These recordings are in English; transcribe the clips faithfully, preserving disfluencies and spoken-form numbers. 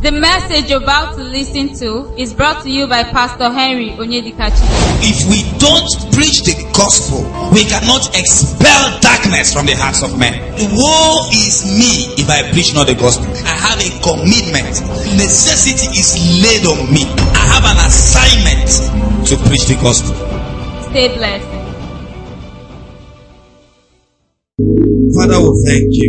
The message you're about to listen to is brought to you by Pastor Henry Onyedikachi. If we don't preach the gospel, we cannot expel darkness from the hearts of men. Woe is me if I preach not the gospel. I have a commitment. Necessity is laid on me. I have an assignment to preach the gospel. Stay blessed. Father, we thank you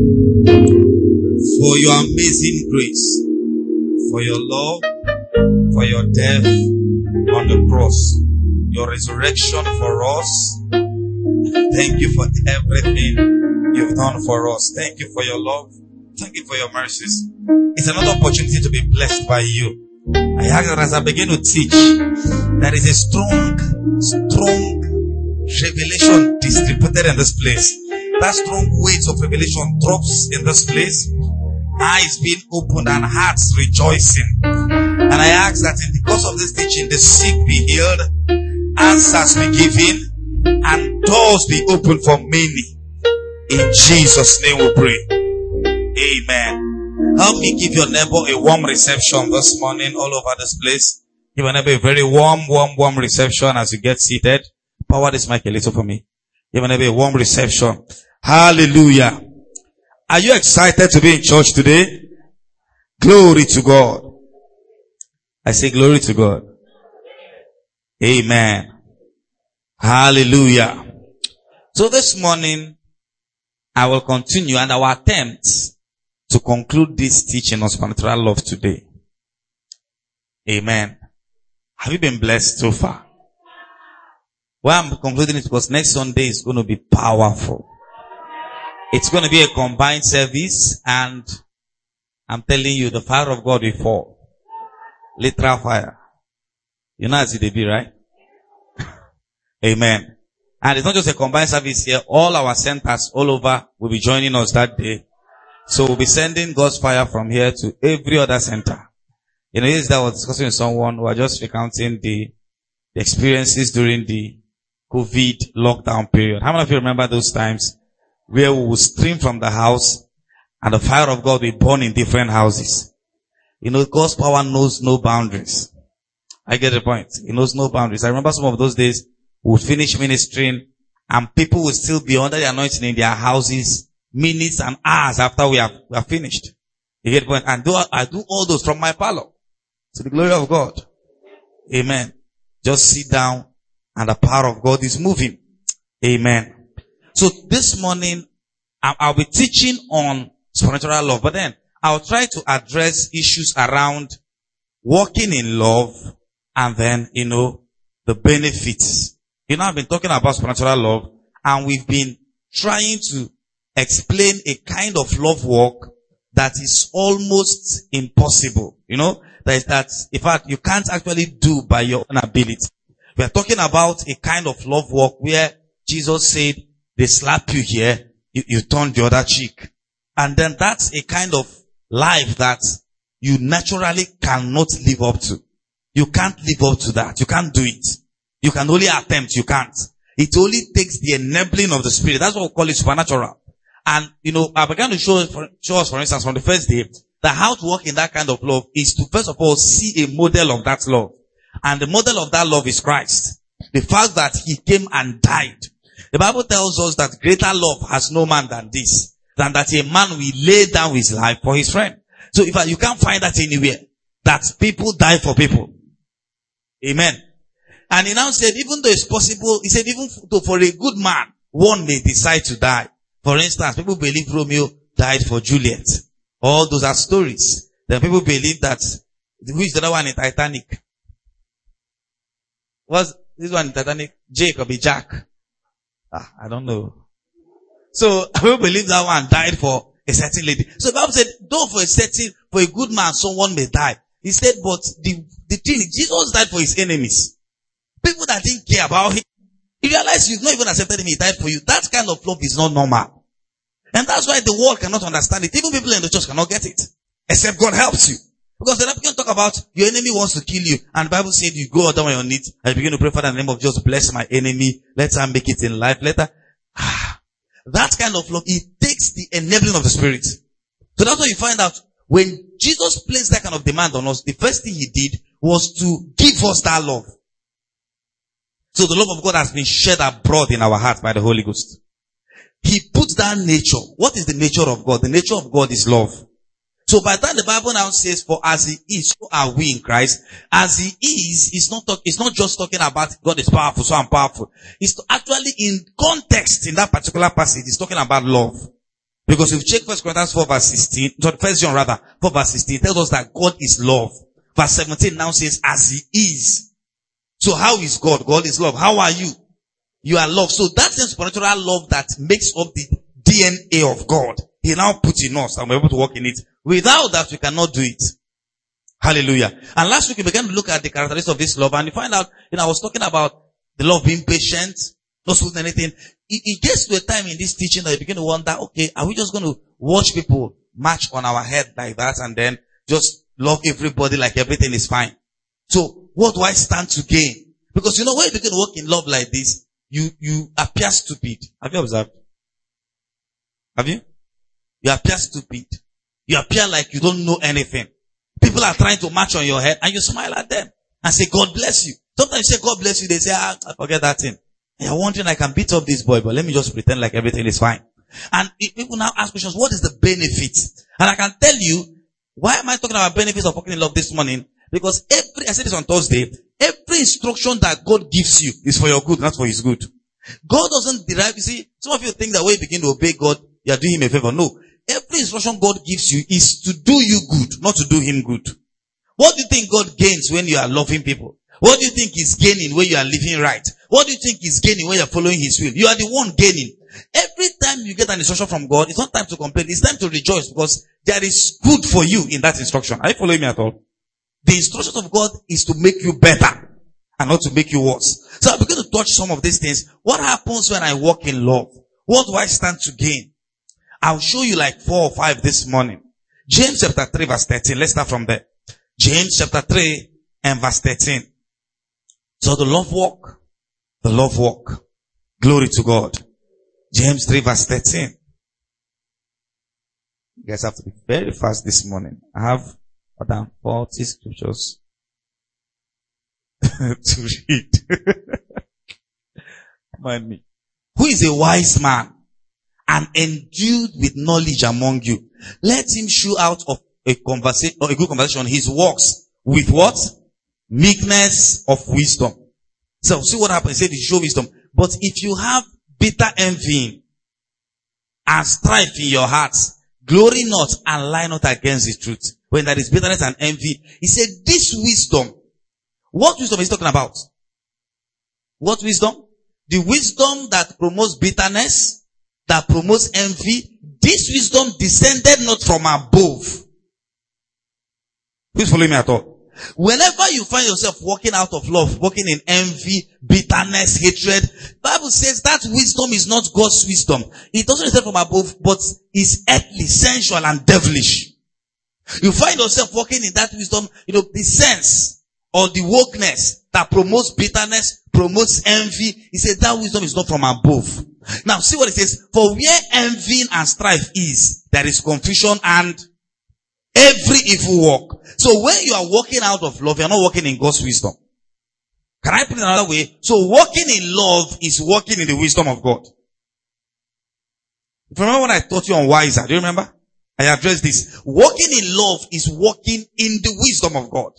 for your amazing grace, for your love, for your death on the cross, your resurrection for us. Thank you for everything you've done for us. Thank you for your love. Thank you for your mercies. It's another opportunity to be blessed by you. I ask that as I begin to teach, there is a strong, strong revelation distributed in this place. That strong weight of revelation drops in this place. Eyes being opened and hearts rejoicing. And I ask that in the course of this teaching, the sick be healed, answers be given, and doors be opened for many. In Jesus' name we pray. Amen. Help me give your neighbor a warm reception this morning all over this place. Give your neighbor a very warm, warm, warm reception as you get seated. Power this mic a little for me. Give your neighbor a warm reception. Hallelujah. Are you excited to be in church today? Glory to God. I say glory to God. Amen. Hallelujah. So this morning, I will continue and our attempts to conclude this teaching on supernatural love today. Amen. Have you been blessed so far? Why I'm concluding it because next Sunday is going to be powerful. It's going to be a combined service and I'm telling you the fire of God will fall. Literal fire. You know as it be, right? Amen. And it's not just a combined service here. All our centers all over will be joining us that day. So we'll be sending God's fire from here to every other center. You know, yesterday I was discussing with someone who was just recounting the, the experiences during the COVID lockdown period. How many of you remember those times where we will stream from the house and the fire of God will burn in different houses? You know, God's power knows no boundaries. I get the point. It knows no boundaries. I remember some of those days we would finish ministering and people would still be under the anointing in their houses minutes and hours after we have, we have finished. You get the point? And do, I do all those from my parlor to the glory of God. Amen. Just sit down and the power of God is moving. Amen. So this morning, I'll be teaching on supernatural love, but then I'll try to address issues around walking in love and then, you know, the benefits. You know, I've been talking about supernatural love and we've been trying to explain a kind of love walk that is almost impossible. You know, that is that, in fact, you can't actually do by your own ability. We are talking about a kind of love walk where Jesus said, they slap you here, you, you turn the other cheek. And then that's a kind of life that you naturally cannot live up to. You can't live up to that. You can't do it. You can only attempt, you can't. It only takes the enabling of the Spirit. That's what we call it supernatural. And, you know, I began to show, show us, for instance, from the first day, that how to walk in that kind of love is to first of all see a model of that love. And the model of that love is Christ. The fact that He came and died. The Bible tells us that greater love has no man than this, than that a man will lay down his life for his friend. So if you can't find that anywhere, that people die for people. Amen. And he now said, even though it's possible, he said, even for a good man, one may decide to die. For instance, people believe Romeo died for Juliet. All those are stories. Then people believe that, who is the other one in Titanic? Was this one in Titanic? Jake or be Jack? Ah, I don't know. So, people believe that one died for a certain lady. So the Bible said, though for a certain, for a good man, someone may die. He said, but the, the thing is, Jesus died for his enemies. People that didn't care about him. You realize you've not even accepted him, he died for you. That kind of love is not normal. And that's why the world cannot understand it. Even people in the church cannot get it. Except God helps you. Because then you can talk about your enemy wants to kill you. And the Bible said you go down on your knees and begin to pray, Father, in the name of Jesus, bless my enemy. Let her make it in life. Let her. Ah, that kind of love, it takes the enabling of the Spirit. So that's why you find out when Jesus placed that kind of demand on us, the first thing he did was to give us that love. So the love of God has been shed abroad in our hearts by the Holy Ghost. He put that nature. What is the nature of God? The nature of God is love. So by the time the Bible now says, for as he is, so are we in Christ. As he is, it's not talk, it's not just talking about God is powerful, so I'm powerful. It's actually in context in that particular passage, it's talking about love. Because if you check First Corinthians four verse sixteen, First John rather, four verse sixteen, tells us that God is love. Verse seventeen now says, as he is. So how is God? God is love. How are you? You are love. So that's the supernatural love that makes up the D N A of God. He now puts in us and we're able to walk in it. Without that, we cannot do it. Hallelujah. And last week we began to look at the characteristics of this love, and you find out, you know, I was talking about the love being patient, not supposed anything. It, it gets to a time in this teaching that you begin to wonder, okay, are we just going to watch people march on our head like that and then just love everybody like everything is fine? So what do I stand to gain? Because you know, when you begin to walk in love like this, you, you appear stupid. Have you observed? Have you? You appear stupid. You appear like you don't know anything. People are trying to march on your head and you smile at them and say, God bless you. Sometimes you say, God bless you. They say, ah, I forget that thing. And you're wondering, I can beat up this boy, but let me just pretend like everything is fine. And if people now ask questions, what is the benefit? And I can tell you, why am I talking about benefits of walking in love this morning? Because every, I said this on Thursday, every instruction that God gives you is for your good, not for his good. God doesn't derive, you see, some of you think that when you begin to obey God, you are doing him a favor. No. Every instruction God gives you is to do you good, not to do him good. What do you think God gains when you are loving people? What do you think he's gaining when you are living right? What do you think he's gaining when you are following his will? You are the one gaining. Every time you get an instruction from God, it's not time to complain. It's time to rejoice because there is good for you in that instruction. Are you following me at all? The instruction of God is to make you better and not to make you worse. So I begin to touch some of these things. What happens when I walk in love? What do I stand to gain? I'll show you like four or five this morning. James chapter three verse thirteen. Let's start from there. James chapter three and verse thirteen. So the love walk, the love walk. Glory to God. James three verse thirteen. You guys have to be very fast this morning. I have more than forty scriptures to read. Mind me. Who is a wise man and endued with knowledge among you? Let him shew out of a conversation or a good conversation his works with what? Meekness of wisdom. So see what happens. He said you show wisdom. But if you have bitter envy and strife in your hearts, glory not and lie not against the truth. When there is bitterness and envy, he said this wisdom. What wisdom is he talking about? What wisdom? The wisdom that promotes bitterness, that promotes envy. This wisdom descended not from above. Please follow me at all. Whenever you find yourself walking out of love, walking in envy, bitterness, hatred, the Bible says that wisdom is not God's wisdom. It doesn't descend from above, but is earthly, sensual, and devilish. You find yourself walking in that wisdom, you know, the sense or the wokeness that promotes bitterness, promotes envy. He said that wisdom is not from above. Now see what it says. For where envy and strife is, there is confusion and every evil work. So when you are walking out of love, you are not walking in God's wisdom. Can I put it another way? So walking in love is walking in the wisdom of God. If you remember when I taught you on Wiser, do you remember? I addressed this. Walking in love is walking in the wisdom of God.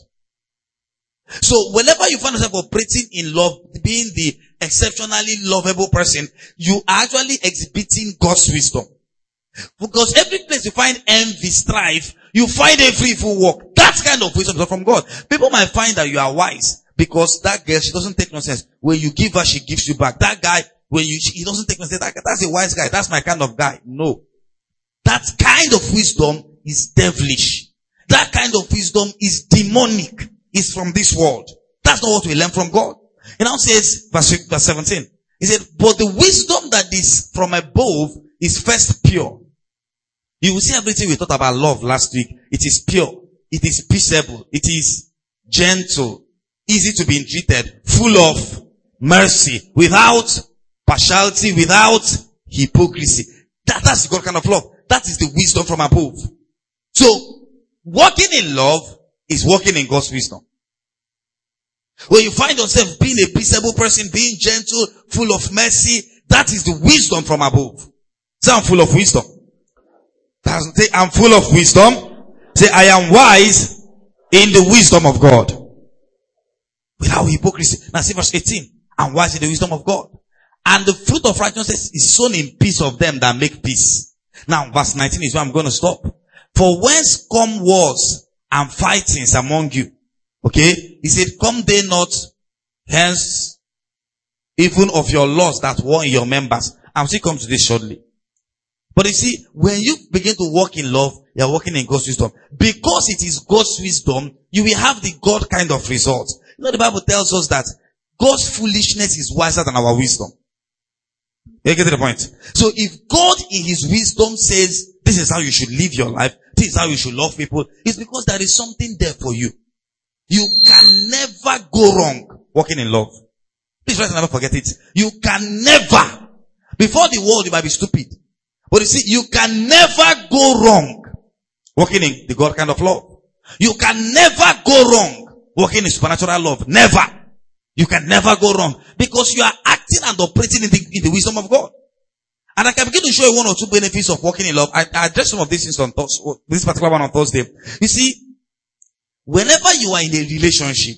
So whenever you find yourself operating in love, being the exceptionally lovable person, you are actually exhibiting God's wisdom. Because every place you find envy, strife, you find every evil work. That kind of wisdom is not from God. People might find that you are wise because that girl, she doesn't take nonsense. When you give her, she gives you back. That guy, when you, he doesn't take nonsense. That, that's a wise guy. That's my kind of guy. No. That kind of wisdom is devilish. That kind of wisdom is demonic. Is from this world. That's not what we learn from God. It now says, verse, verse seventeen. He said, but the wisdom that is from above is first pure. You will see everything we talked about love last week. It is pure. It is peaceable. It is gentle. Easy to be entreated. Full of mercy. Without partiality. Without hypocrisy. That, that's the God kind of love. That is the wisdom from above. So, walking in love is walking in God's wisdom. When you find yourself being a peaceable person, being gentle, full of mercy, that is the wisdom from above. Say, I'm full of wisdom. Say, I'm full of wisdom. Say, I am wise in the wisdom of God. Without hypocrisy. Now see verse eighteen. I'm wise in the wisdom of God. And the fruit of righteousness is sown in peace of them that make peace. Now verse nineteen is where I'm going to stop. For whence come wars and fightings among you? Okay? He said, come they not hence even of your laws that war in your members. I'll still come to this shortly. But you see, when you begin to walk in love, you're walking in God's wisdom. Because it is God's wisdom, you will have the God kind of results. You know, the Bible tells us that God's foolishness is wiser than our wisdom. You get to the point? So if God in his wisdom says, this is how you should live your life, this is how you should love people, it's because there is something there for you. You can never go wrong walking in love. Please try to never forget it. You can never. Before the world, you might be stupid. But you see, you can never go wrong walking in the God kind of love. You can never go wrong walking in supernatural love. Never. You can never go wrong. Because you are acting and operating in the, in the wisdom of God. And I can begin to show you one or two benefits of walking in love. I, I addressed some of these things on Thursday, this particular one on Thursday. You see, whenever you are in a relationship,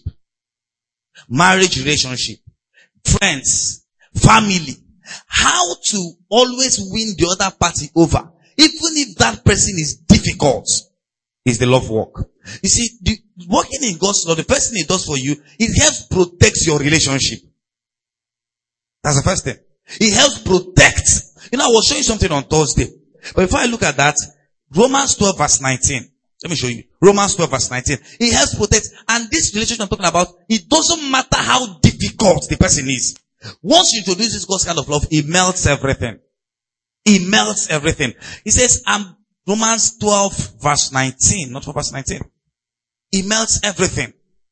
marriage relationship, friends, family, how to always win the other party over, even if that person is difficult, is the love walk. You see, the, working in God's love, the first thing it does for you, it helps protect your relationship. That's the first thing. It helps protect. You know, I was showing you something on Thursday. But before I look at that, Romans twelve verse nineteen. Let me show you. Romans twelve verse nineteen. It helps protect. And this relationship I'm talking about, it doesn't matter how difficult the person is. Once you introduce this God's kind of love, it melts everything. It melts everything. He says, um, Romans twelve verse nineteen, not verse nineteen. It melts everything.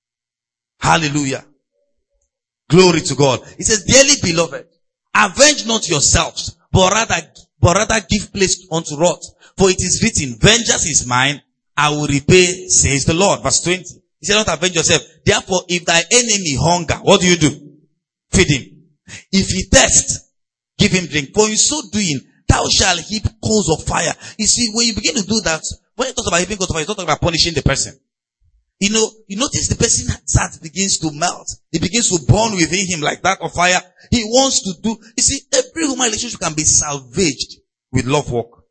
Hallelujah. Glory to God. He says, dearly beloved, avenge not yourselves, but rather, but rather give place unto wrath. For it is written, vengeance is mine, I will repay, says the Lord. Verse twenty. He said, not avenge yourself. Therefore, if thy enemy hunger, what do you do? Feed him. If he thirst, give him drink. For in so doing, thou shalt heap coals of fire. You see, when you begin to do that, when you talk about heaping coals of fire, you don't talk about punishing the person. You know, you notice the person's heart begins to melt. It begins to burn within him like that of fire. He wants to do, you see, every human relationship can be salvaged with love walk.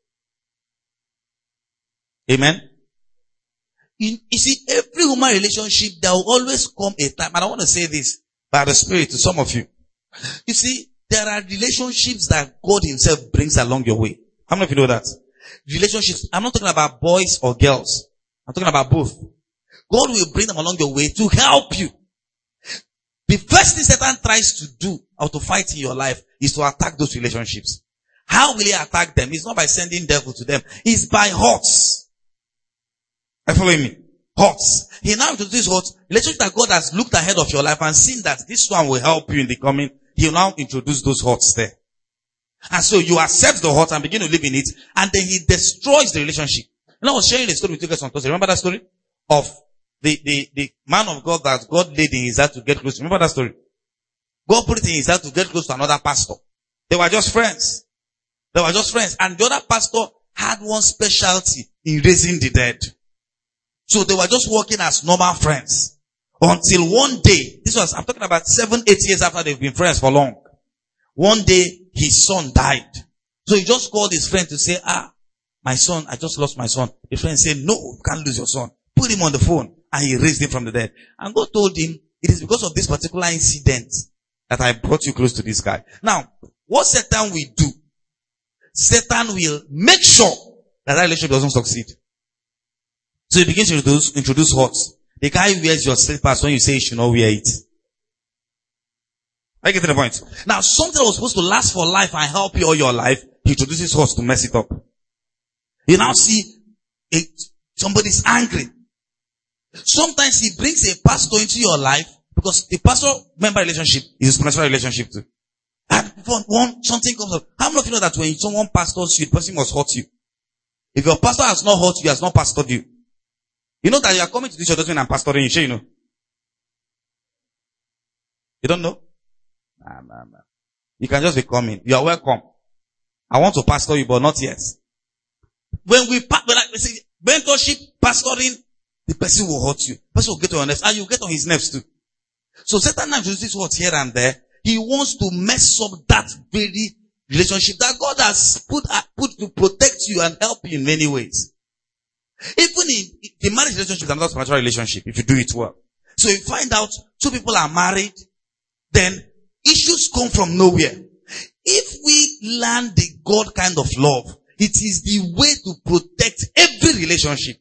Amen. You, you see, every human relationship, there will always come a time, and I want to say this by the Spirit to some of you. You see, there are relationships that God himself brings along your way. How many of you know that? Relationships, I'm not talking about boys or girls. I'm talking about both. God will bring them along your way to help you. The first thing Satan tries to do or to fight in your life is to attack those relationships. How will he attack them? It's not by sending devil to them. It's by hurts. Are you following me? Hurts. He now introduces hurts. Relationships that God has looked ahead of your life and seen that this one will help you in the coming. He'll now introduce those hurts there. And so you accept the hurt and begin to live in it, and then he destroys the relationship. And I was sharing a story with you guys on Thursday. Remember that story? Of the, the, the man of God that God laid in his heart to get close to. Remember that story? God put it in his heart to get close to another pastor. They were just friends. They were just friends. And the other pastor had one specialty in raising the dead. So they were just working as normal friends. Until one day, this was, I'm talking about seven, eight years after they've been friends for long. One day, his son died. So he just called his friend to say, ah, my son, I just lost my son. The friend said, no, you can't lose your son. Put him on the phone. And he raised him from the dead. And God told him, it is because of this particular incident that I brought you close to this guy. Now, what Satan will do, Satan will make sure that that relationship doesn't succeed. So he begins to introduce, introduce hurts. The guy wears your slippers when you say you should not wear it. I get to the point. Now, something that was supposed to last for life and help you all your life, he introduces hurts to mess it up. You now see it, somebody's angry. Sometimes he brings a pastor into your life because the pastor-member relationship is a spiritual relationship too. And one, something comes up. How many of you know that when someone pastors you, the person must hurt you? If your pastor has not hurt you, he has not pastored you. You know that you are coming to this church doesn't mean I'm pastoring you, sure you know. You don't know? Nah, nah, nah. You can just be coming. You are welcome. I want to pastor you, but not yet. When we, when I say mentorship, pastoring, the person will hurt you. The person will get on your nerves, and you get on his nerves too. So Satan now uses words here and there. He wants to mess up that very relationship that God has put, uh, put to protect you and help you in many ways. Even in the marriage relationship is another spiritual relationship if you do it well. So you find out two people are married, then issues come from nowhere. If we learn the God kind of love, it is the way to protect every relationship.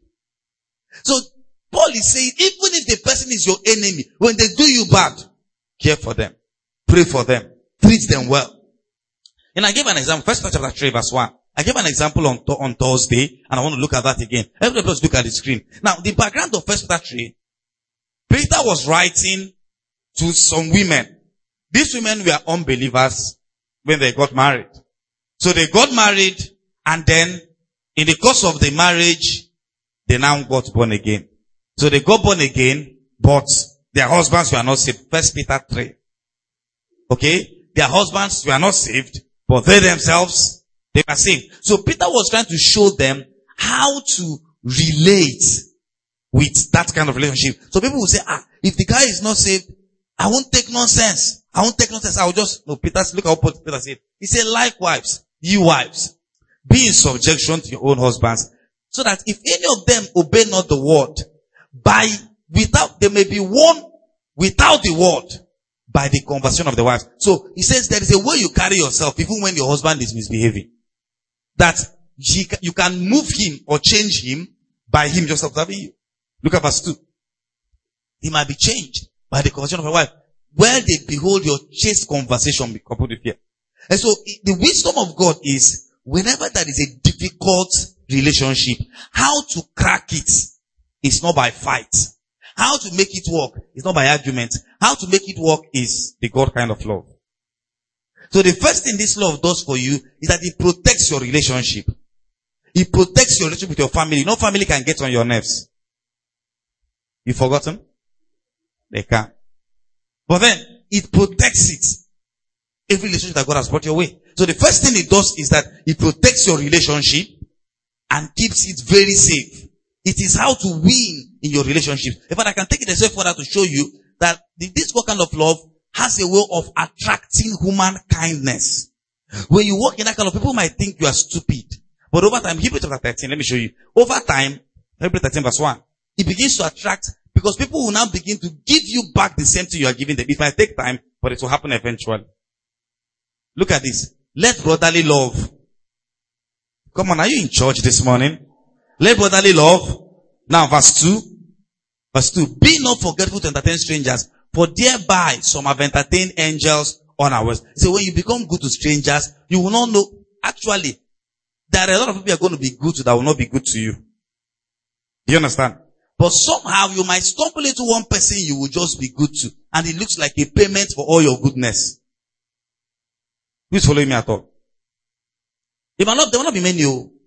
So Paul is saying, even if the person is your enemy, when they do you bad, care for them. Pray for them. Treat them well. And I gave an example, First Peter chapter three verse one. I gave an example on, on Thursday, and I want to look at that again. Everybody just look at the screen. Now, the background of First Peter three, Peter was writing to some women. These women were unbelievers when they got married. So they got married, and then in the course of the marriage, they now got born again. So they got born again, but their husbands were not saved. First Peter three. Okay? Their husbands were not saved, but they themselves, they were saved. So Peter was trying to show them how to relate with that kind of relationship. So people will say, ah, if the guy is not saved, I won't take nonsense. I won't take nonsense. I will just, no, Peter, look at what Peter said. He said, likewise, you wives, be in subjection to your own husbands, so that if any of them obey not the word, by, without, they may be won without the word, by the conversion of the wives. So he says there is a way you carry yourself even when your husband is misbehaving. That he, you can move him or change him by him just observing you. Look at verse two. He might be changed by the conversion of a wife, where they behold your chaste conversation be coupled with fear. And so the wisdom of God is, whenever there is a difficult relationship, how to crack it is not by fight. How to make it work is not by argument. How to make it work is the God kind of love. So the first thing this love does for you is that it protects your relationship. It protects your relationship with your family. No family can get on your nerves. You forgotten? They can. But then, it protects it. Every relationship that God has brought your way. So the first thing it does is that it protects your relationship and keeps it very safe. It is how to win in your relationship. In fact, I can take it a step further to show you that this God kind of love has a way of attracting human kindness. When you walk in that kind of, people might think you are stupid. But over time, Hebrews chapter thirteen, let me show you. Over time, Hebrews thirteen verse one, it begins to attract, because people will now begin to give you back the same thing you are giving them. It might take time, but it will happen eventually. Look at this. Let brotherly love. Come on, are you in church this morning? Let brotherly love. Now verse two. Verse two. Be not forgetful to entertain strangers, for thereby some have entertained angels unawares. So when you become good to strangers, you will not know. Actually, there are a lot of people you are going to be good to that will not be good to you. Do you understand? But somehow you might stumble into one person you will just be good to, and it looks like a payment for all your goodness. Who's following me at all? It might not, there will not be many.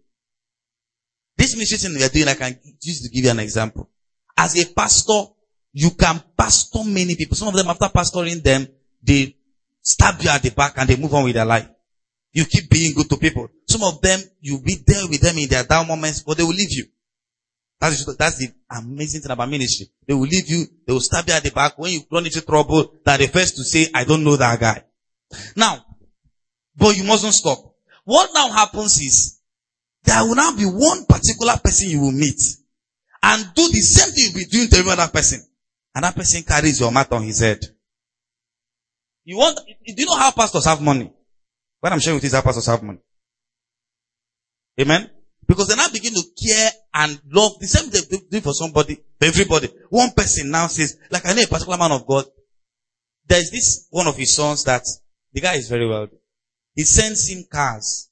This ministry thing we are doing, I can use to give you an example. As a pastor, you can pastor many people. Some of them, after pastoring them, they stab you at the back and they move on with their life. You keep being good to people. Some of them, you'll be there with them in their down moments, but they will leave you. That's, that's the amazing thing about ministry. They will leave you, they will stab you at the back. When you run into trouble, they're the first to say, I don't know that guy. Now, but you mustn't stop. What now happens is, there will now be one particular person you will meet and do the same thing you'll be doing to every other person. And that person carries your mat on his head. You want, do you know how pastors have money? What I'm sharing with you is how pastors have money. Amen? Because they now begin to care and love the same thing they do for somebody, for everybody. One person now says, like I know a particular man of God, there is this one of his sons that the guy is very wealthy. He sends him cars.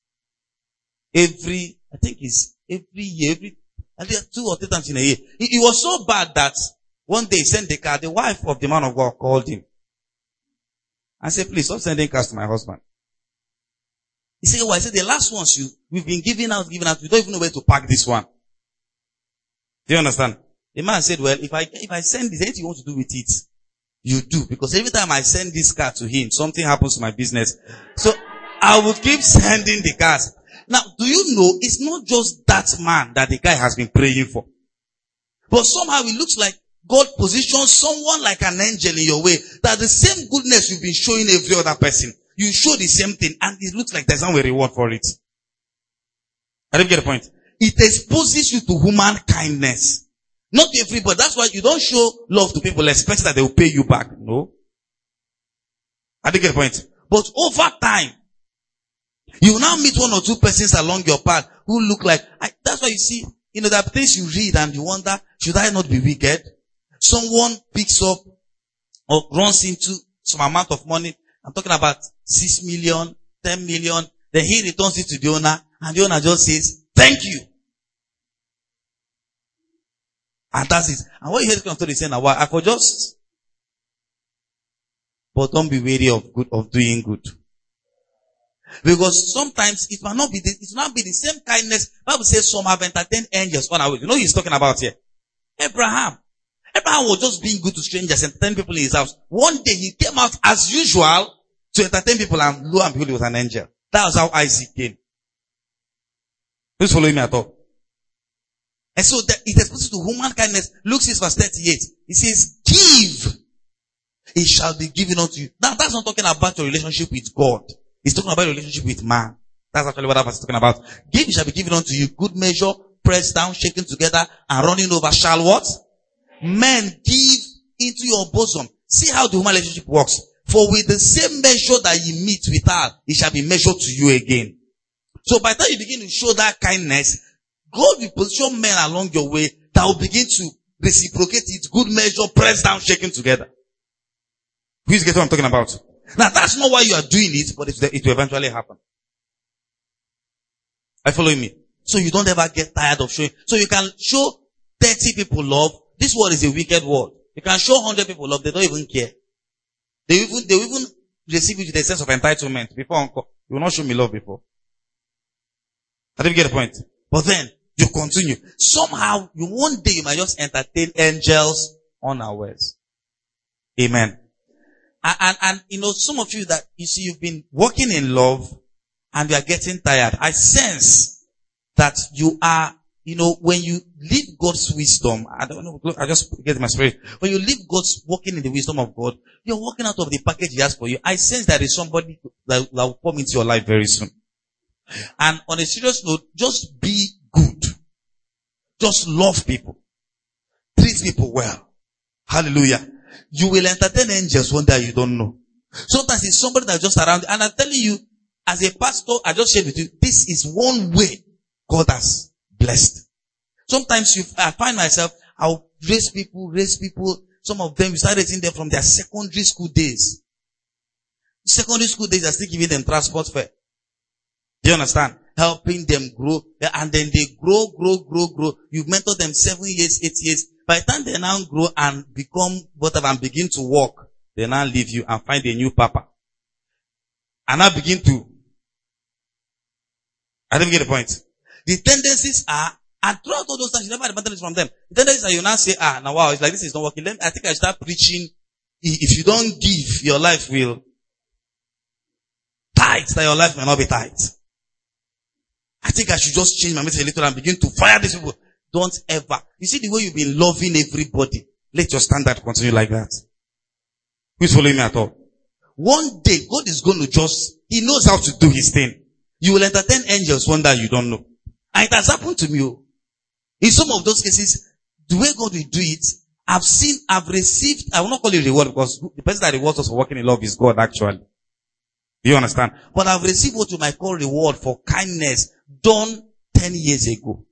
Every, I think it's every year, every, I think two or three times in a year. It, it was so bad that one day he sent the car, the wife of the man of God called him. I said, please stop sending cars to my husband. He said, well, I said, the last ones you, we've been giving out, giving out, we don't even know where to park this one. Do you understand? The man said, well, if I, if I send this, anything you want to do with it, you do. Because every time I send this car to him, something happens to my business. So I will keep sending the cars. Now, do you know, it's not just that man that the guy has been praying for. But somehow it looks like God positions someone like an angel in your way. That the same goodness you've been showing every other person, you show the same thing, and it looks like there's no reward for it. I didn't get the point. It exposes you to human kindness. Not everybody. That's why you don't show love to people expecting that they will pay you back. No. I didn't get the point. But over time, you will now meet one or two persons along your path who look like, I, that's why you see, you know, there are things you read and you wonder, should I not be wicked? Someone picks up or runs into some amount of money. I'm talking about six million, ten million. Then he returns it to the owner and the owner just says, thank you. And that's it. And what you hear this kind of story saying, now, I could just, but don't be wary of good, of doing good. Because sometimes it might not be the, it will not be the same kindness. The Bible says some have entertained angels on our way. You know who he's talking about here? Abraham. Abraham was just being good to strangers, entertaining people in his house. One day he came out as usual to entertain people, and lo and behold, he was an angel. That was how Isaac came. Who's following me at all? And so that it exposes to human kindness. Luke six verse thirty-eight. He says, give. It shall be given unto you. Now that's not talking about your relationship with God. He's talking about your relationship with man. That's actually what that verse is talking about. Give, it shall be given unto you. Good measure, pressed down, shaken together, and running over shall what? Men give into your bosom. See how the human relationship works. For with the same measure that you meet with her, it shall be measured to you again. So by the time you begin to show that kindness, God will position men along your way that will begin to reciprocate it. Good measure, pressed down, shaken together. Who's getting what I'm talking about? Now that's not why you are doing it, but it, it will eventually happen. Are you following me? So you don't ever get tired of showing. So you can show thirty people love. This world is a wicked world. You can show one hundred people love. They don't even care. They even, they even receive it with a sense of entitlement. Before uncle, you will not show me love before. I didn't get the point. But then, you continue. Somehow, you one day you might just entertain angels unawares. Amen. And, and, and, you know, some of you that, you see, you've been walking in love and you are getting tired. I sense that you are, you know, when you live God's wisdom, I don't know, I just get my spirit. When you live God's, walking in the wisdom of God, you're walking out of the package He has for you. I sense there is somebody that, that will come into your life very soon. And on a serious note, just be good. Just love people. Treat people well. Hallelujah. You will entertain angels one day you don't know. Sometimes it's somebody that's just around. And I'm telling you, as a pastor, I just shared with you, this is one way God has blessed. Sometimes you, I find myself, I'll raise people, raise people. Some of them, you start raising them from their secondary school days. Secondary school days are still giving them transport fare. Do you understand? Helping them grow. And then they grow, grow, grow, grow. You mentor them seven years, eight years. By the time they now grow and become whatever and begin to walk, they now leave you and find a new papa. And now begin to, I don't get the point. The tendencies are, and throughout all those times, you never had advantage from them. The tendencies are you now say, ah, now wow, it's like this is not working. Let me, I think I should start preaching. If you don't give, your life will tight, that your life may not be tight. I think I should just change my message a little and begin to fire these people. Don't ever. You see the way you've been loving everybody. Let your standard continue like that. Who's following me at all? One day, God is going to just, He knows how to do His thing. You will entertain angels one day you don't know. And it has happened to me. In some of those cases, the way God will do it, I've seen, I've received, I will not call it reward because the person that rewards us for working in love is God actually. Do you understand? But I've received what you might call reward for kindness done ten years ago.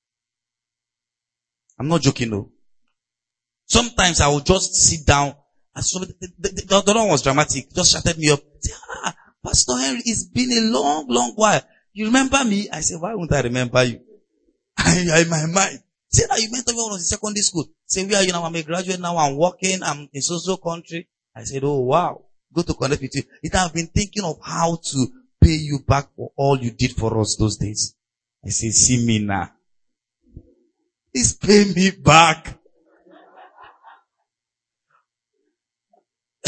I'm not joking though. Sometimes I will just sit down and somebody, the, the, the, the one was dramatic, just shouted me up. Say, ah, Pastor Henry, it's been a long, long while. You remember me? I said, why won't I remember you? I, in my mind. Say that you mentored me when I was in secondary school. Say, where are you now? I'm a graduate now. I'm working. I'm in so-so country. I said, oh wow. Go to connect with you. It I've been thinking of how to pay you back for all you did for us those days. I say, see me now. Please pay me back.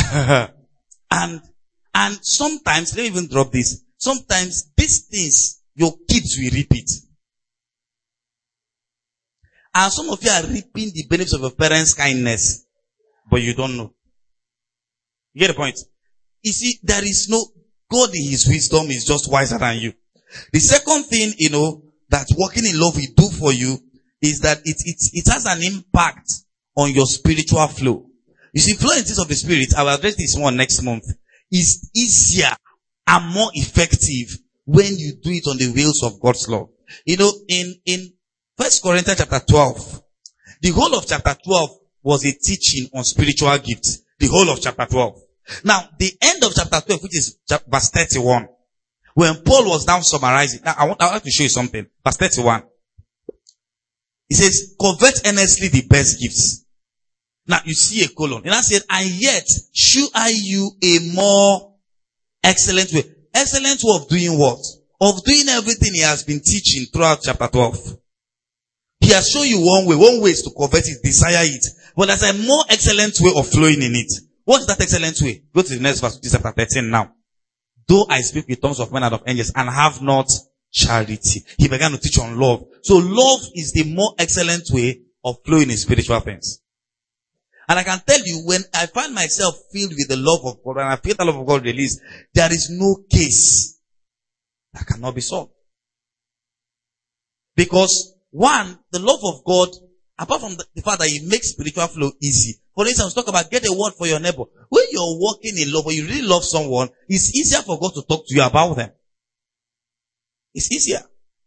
and, and sometimes, let me even drop this. Sometimes these things, your kids will repeat. And some of you are reaping the benefits of your parents' kindness, but you don't know. You get the point? You see, there is no, God in His wisdom is just wiser than you. The second thing, you know, that walking in love will do for you is that it, it, it has an impact on your spiritual flow. You see, flow in things of the Spirit, I will address this one next month, is easier and more effective when you do it on the wheels of God's love. You know, in, in First Corinthians chapter twelve, the whole of chapter twelve was a teaching on spiritual gifts. The whole of chapter twelve. Now, the end of chapter twelve, which is verse thirty-one, when Paul was now summarizing, now I want, I want to show you something. Verse thirty-one. He says, covet earnestly the best gifts. Now, you see a colon. And I said, and yet, shew I you a more excellent way. Excellent way of doing what? Of doing everything he has been teaching throughout chapter twelve. He has shown you one way. One way is to covet it, desire it. But there's a more excellent way of flowing in it. What is that excellent way? Go to the next verse, which is chapter thirteen now. Though I speak with tongues of men and of angels and have not charity. He began to teach on love. So love is the more excellent way of flowing in spiritual things. And I can tell you, when I find myself filled with the love of God, and I feel the love of God released, there is no case that cannot be solved. Because one, the love of God, apart from the, the fact that it makes spiritual flow easy. For instance, talk about get a word for your neighbor. When you're walking in love, when you really love someone, it's easier for God to talk to you about them. It's easier.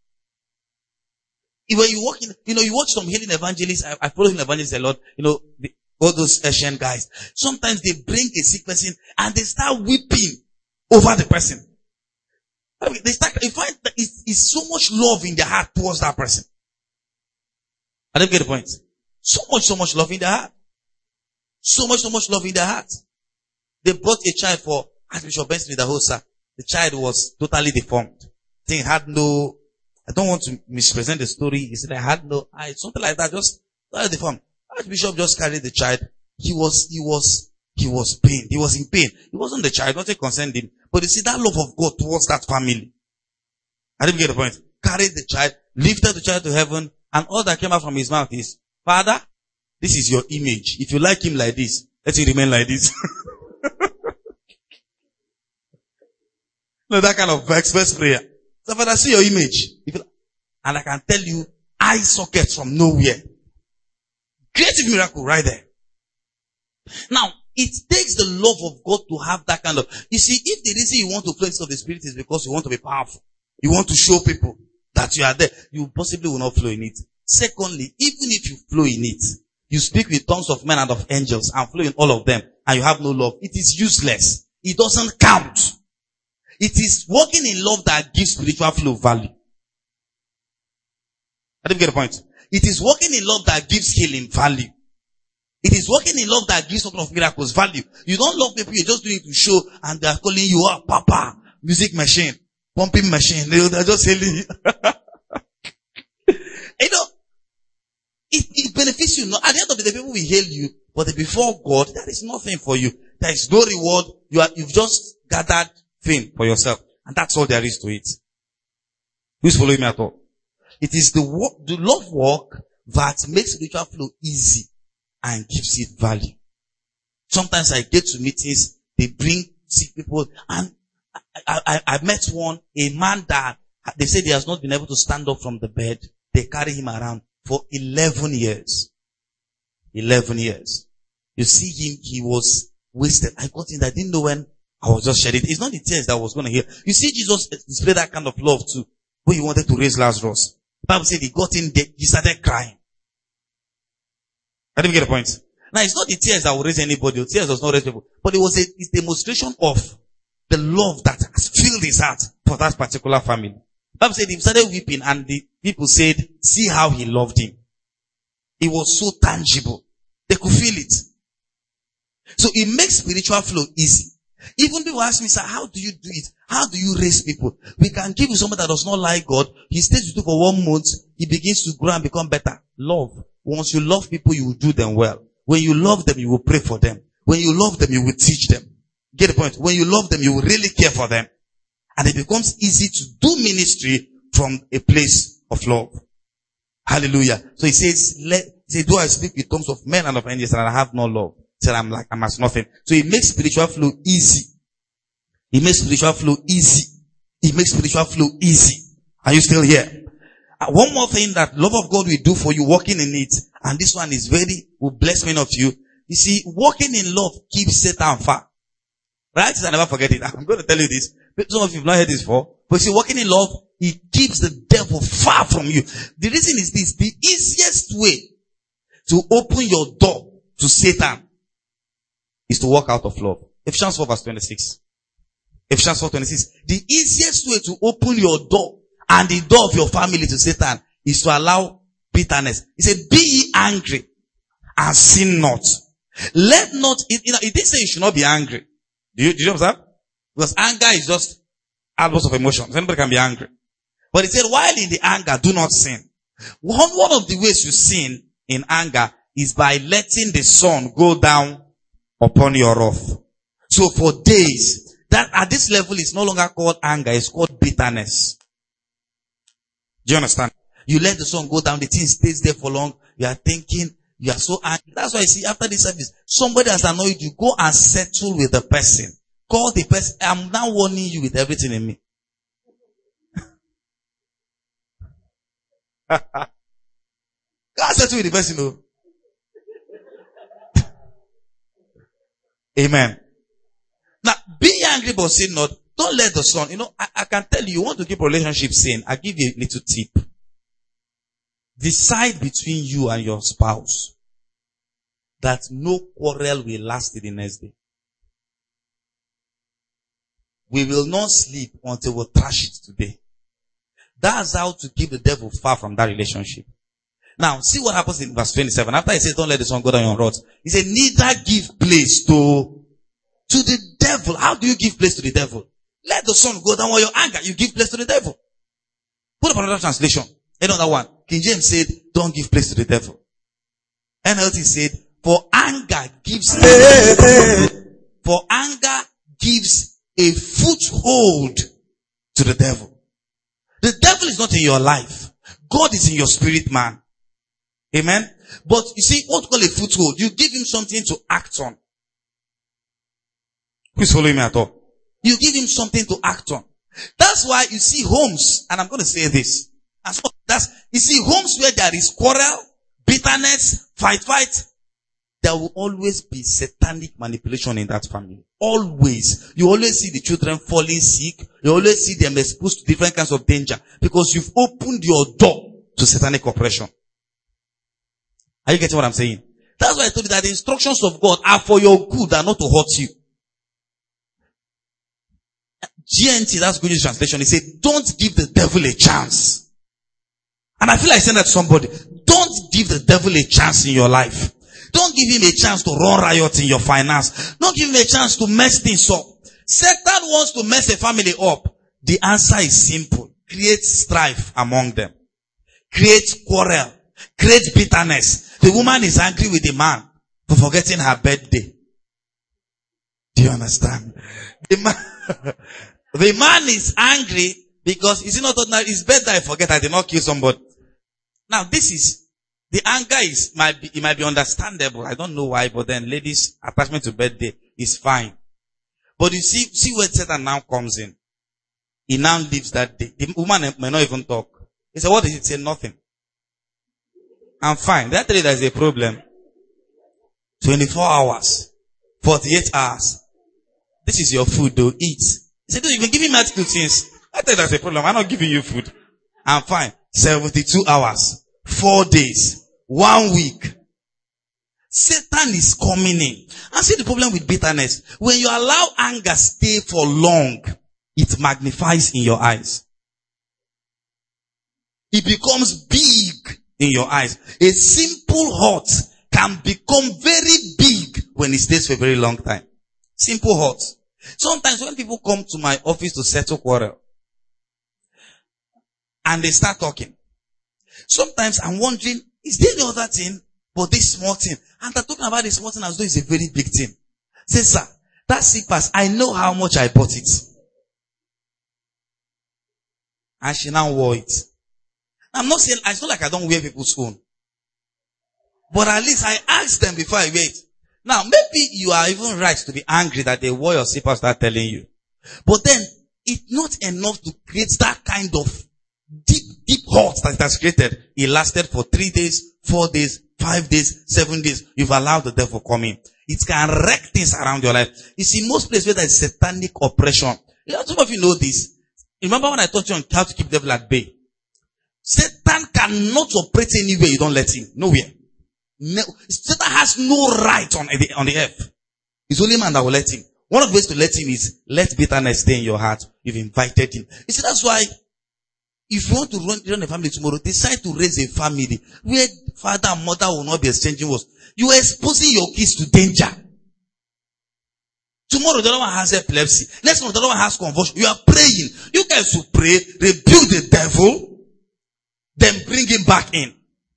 When you walk in, you know, you watch some healing evangelists. I, I follow healing evangelists a lot. You know, the, all those Asian guys. Sometimes they bring a sick person and they start weeping over the person. I mean, they start, you find that it's, it's so much love in their heart towards that person. I don't get the point. So much, so much love in their heart. So much, so much love in their heart. They brought a child for Archbishop Benson Idahosa. The child was totally deformed. I think had no, I don't want to mispresent the story. He said I had no eye, something like that, just totally deformed. Archbishop just carried the child. He was, he was, he was pain. He was in pain. It wasn't the child, nothing concerned him. But you see that love of God towards that family. I didn't get the point. Carried the child, lifted the child to heaven, and all that came out from his mouth is, Father, this is your image. If you like him like this, let him remain like this. No, that kind of express prayer. So Father, see your image. If you, and I can tell you, eye sockets from nowhere. Creative miracle right there. Now, it takes the love of God to have that kind of, you see, if the reason you want to flow into the Spirit is because you want to be powerful, you want to show people that you are there, you possibly will not flow in it. Secondly, even if you flow in it, you speak with tongues of men and of angels and flow in all of them, and you have no love, it is useless. It doesn't count. It is walking in love that gives spiritual flow value. I didn't get the point. It is walking in love that gives healing value. It is walking in love that gives some kind of miracles value. You don't love people, you're just doing it to show, and they are calling you up, Papa, music machine, pumping machine. They are just hailing you. You know, it, it benefits you. At the end of the day, people will hail you, but before God, there is nothing for you. There is no reward. You are, you've just gathered fame for yourself. And that's all there is to it. Who's following me at all? It is the work, the love work that makes spiritual flow easy and gives it value. Sometimes I get to meetings, they bring sick people, and I, I, I met one, a man that they said he has not been able to stand up from the bed. They carry him around for eleven years. eleven years. You see him, he was wasted. I got in, I didn't know when I was just shedding. It's not the tears that I was going to hear. You see Jesus display that kind of love too, when he wanted to raise Lazarus. The Bible said he got in there, he started crying. I didn't get the point. Now it's not the tears that will raise anybody. The tears does not raise people. But it was a it's demonstration of the love that has filled his heart for that particular family. The Bible said he started weeping and the people said, see how he loved him. It was so tangible. They could feel it. So it makes spiritual flow easy. Even people ask me, sir, how do you do it? How do you raise people? We can give you somebody that does not like God. He stays with you for one month. He begins to grow and become better. Love. Once you love people, you will do them well. When you love them, you will pray for them. When you love them, you will teach them. Get the point? When you love them, you will really care for them. And it becomes easy to do ministry from a place of love. Hallelujah. So he says, let, he said, do I speak with tongues of men and of angels and I have no love? He said, I'm like, I'm as nothing. So he makes spiritual flow easy. He makes spiritual flow easy. He makes spiritual flow easy. Are you still here? Uh, one more thing that love of God will do for you, walking in it, and this one is very, will bless many of you. You see, walking in love keeps Satan far. Right? I never forget it. I'm going to tell you this. Some of you have not heard this before. But see, walking in love, it keeps the devil far from you. The reason is this. The easiest way to open your door to Satan is to walk out of love. Ephesians four verse twenty-six. Ephesians four twenty-six. The easiest way to open your door and the door of your family to Satan is to allow bitterness. He said, be ye angry and sin not. Let not, it, it, it didn't say you should not be angry. Do you, did you observe? Because anger is just outburst of emotions. Anybody can be angry. But it said, while in the anger, do not sin. One, one of the ways you sin in anger is by letting the sun go down upon your wrath. So for days, that at this level is no longer called anger, it's called bitterness. Do you understand? You let the sun go down, the thing stays there for long, you are thinking, you are so angry. That's why you see, after this service, somebody has annoyed you, go and settle with the person. Call the person, I'm now warning you with everything in me. Go and settle with the person, no. Amen. Now, be angry but sin not. Don't let the sun, you know, I, I can tell you, you want to keep relationship sane. I'll give you a little tip. Decide between you and your spouse that no quarrel will last till the next day. We will not sleep until we trash it today. That's how to keep the devil far from that relationship. Now, see what happens in verse twenty-seven. After he says, don't let the sun go down your wrath. He said, neither give place to, to the devil. How do you give place to the devil? Let the sun go down while your anger. You give place to the devil. Put up another translation. Another one. King James said, don't give place to the devil. N L T said, for anger gives, for anger gives a foothold to the devil. The devil is not in your life. God is in your spirit, man. Amen. But you see, what we call a foothold, you give him something to act on. Who's following me at all? You give him something to act on. That's why you see homes, and I'm going to say this. And so that's, you see homes where there is quarrel, bitterness, fight, fight. There will always be satanic manipulation in that family. Always. You always see the children falling sick. You always see them exposed to different kinds of danger. Because you've opened your door to satanic oppression. Are you getting what I'm saying? That's why I told you that the instructions of God are for your good and not to hurt you. G N T, that's Good News Translation. He said, don't give the devil a chance. And I feel like saying that to somebody. Don't give the devil a chance in your life. Don't give him a chance to run riot in your finance. Don't give him a chance to mess things up. Satan wants to mess a family up. The answer is simple. Create strife among them. Create quarrel. Create bitterness. The woman is angry with the man for forgetting her birthday. Do you understand? The man, the man is angry because is it not ordinary? It's better I forget I did not kill somebody. Now this is, the anger is, might be, it might be understandable. I don't know why, but then ladies' attachment to birthday is fine. But you see, see where Satan now comes in. He now leaves that day. The woman may not even talk. He said, what did he say? Nothing. I'm fine. That day there's a problem. twenty-four hours. forty-eight hours. This is your food though. Eat. He said, you've been giving me two things. I tell you there's a problem. I'm not giving you food. I'm fine. seventy-two hours. Four days. One week. Satan is coming in. And see the problem with bitterness. When you allow anger stay for long, it magnifies in your eyes. It becomes big in your eyes. A simple hurt can become very big when it stays for a very long time. Simple hurt. Sometimes when people come to my office to settle quarrel, and they start talking, sometimes I'm wondering, is there the other thing, but this small thing? And they're talking about this small thing as though it's a very big thing. Say, sir, that slippers, I know how much I bought it. And she now wore it. I'm not saying, it's not like I don't wear people's own. But at least I asked them before I wear it. Now, maybe you are even right to be angry that they wore your slippers without telling you. But then, it's not enough to create that kind of deep, deep hurt that it has created. It lasted for three days, four days, five days, seven days. You've allowed the devil come in. It can wreck things around your life. You see, most places where there is satanic oppression. You know, some of you know this. Remember when I taught you on how to keep the devil at bay? Satan cannot operate anywhere you don't let him. Nowhere. No, Satan has no right on the, on the earth. It's only man that will let him. One of the ways to let him is let bitterness stay in your heart. You've invited him. You see, that's why if you want to run, run a family tomorrow, decide to raise a family where father and mother will not be exchanging words. You are exposing your kids to danger. Tomorrow the other one has epilepsy. Next month the other one has convulsion. You are praying. You guys will pray, rebuke the devil, then bring him back in.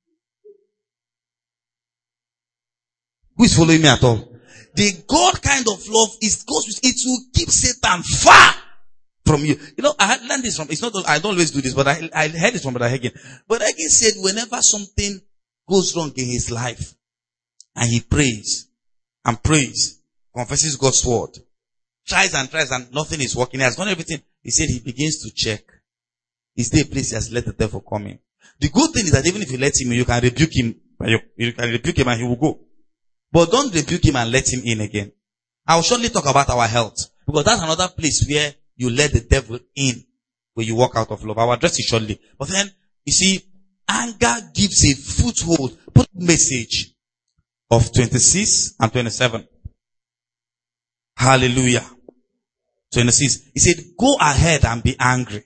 Who is following me at all? The God kind of love is goes with it will keep Satan far from you. You know, I had learned this from, it's not, I don't always do this, but I, I heard it from Brother Hagin. But Hagin said whenever something goes wrong in his life, and he prays, and prays, confesses God's word, tries and tries and nothing is working, he has done everything, he said he begins to check. Is there a place he has let the devil come in? The good thing is that even if you let him in, you can rebuke him, you, you can rebuke him and he will go. But don't rebuke him and let him in again. I will shortly talk about our health. Because that's another place where you let the devil in. When you walk out of love. I will address it shortly. But then, you see, anger gives a foothold. Put a message of twenty-six and twenty-seven. Hallelujah. twenty-six. He said, go ahead and be angry.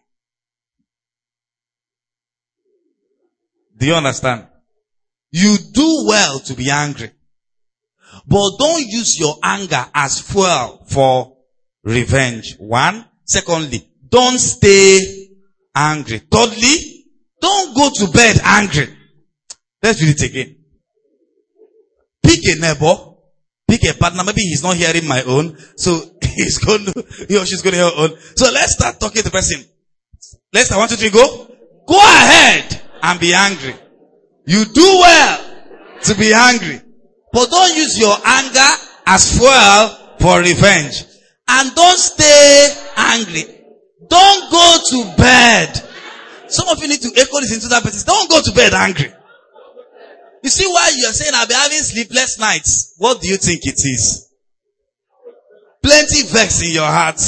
Do you understand? You do well to be angry. But don't use your anger as fuel for revenge. One. Secondly, don't stay angry. Thirdly, don't go to bed angry. Let's read it again. Pick a neighbor. Pick a partner. Maybe he's not hearing my own. So he's going to, he or she's going to hear her own. So let's start talking to the person. Let's start. One, two, three, go. Go ahead and be angry. You do well to be angry. But don't use your anger as fuel for revenge. And don't stay angry. Don't go to bed. Some of you need to echo this into that person. Don't go to bed angry. You see why you are saying I'll be having sleepless nights. What do you think it is? Plenty vex in your heart.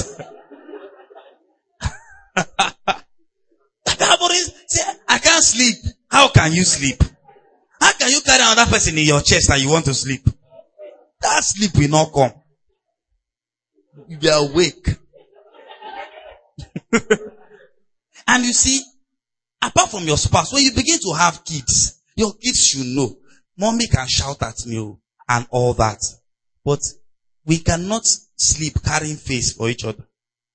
Say, I can't sleep. How can you sleep? How can you carry another person in your chest and you want to sleep? That sleep will not come. You'll be awake. And you see, apart from your spouse, when you begin to have kids, your kids should know, mommy can shout at me and all that. But we cannot sleep carrying face for each other.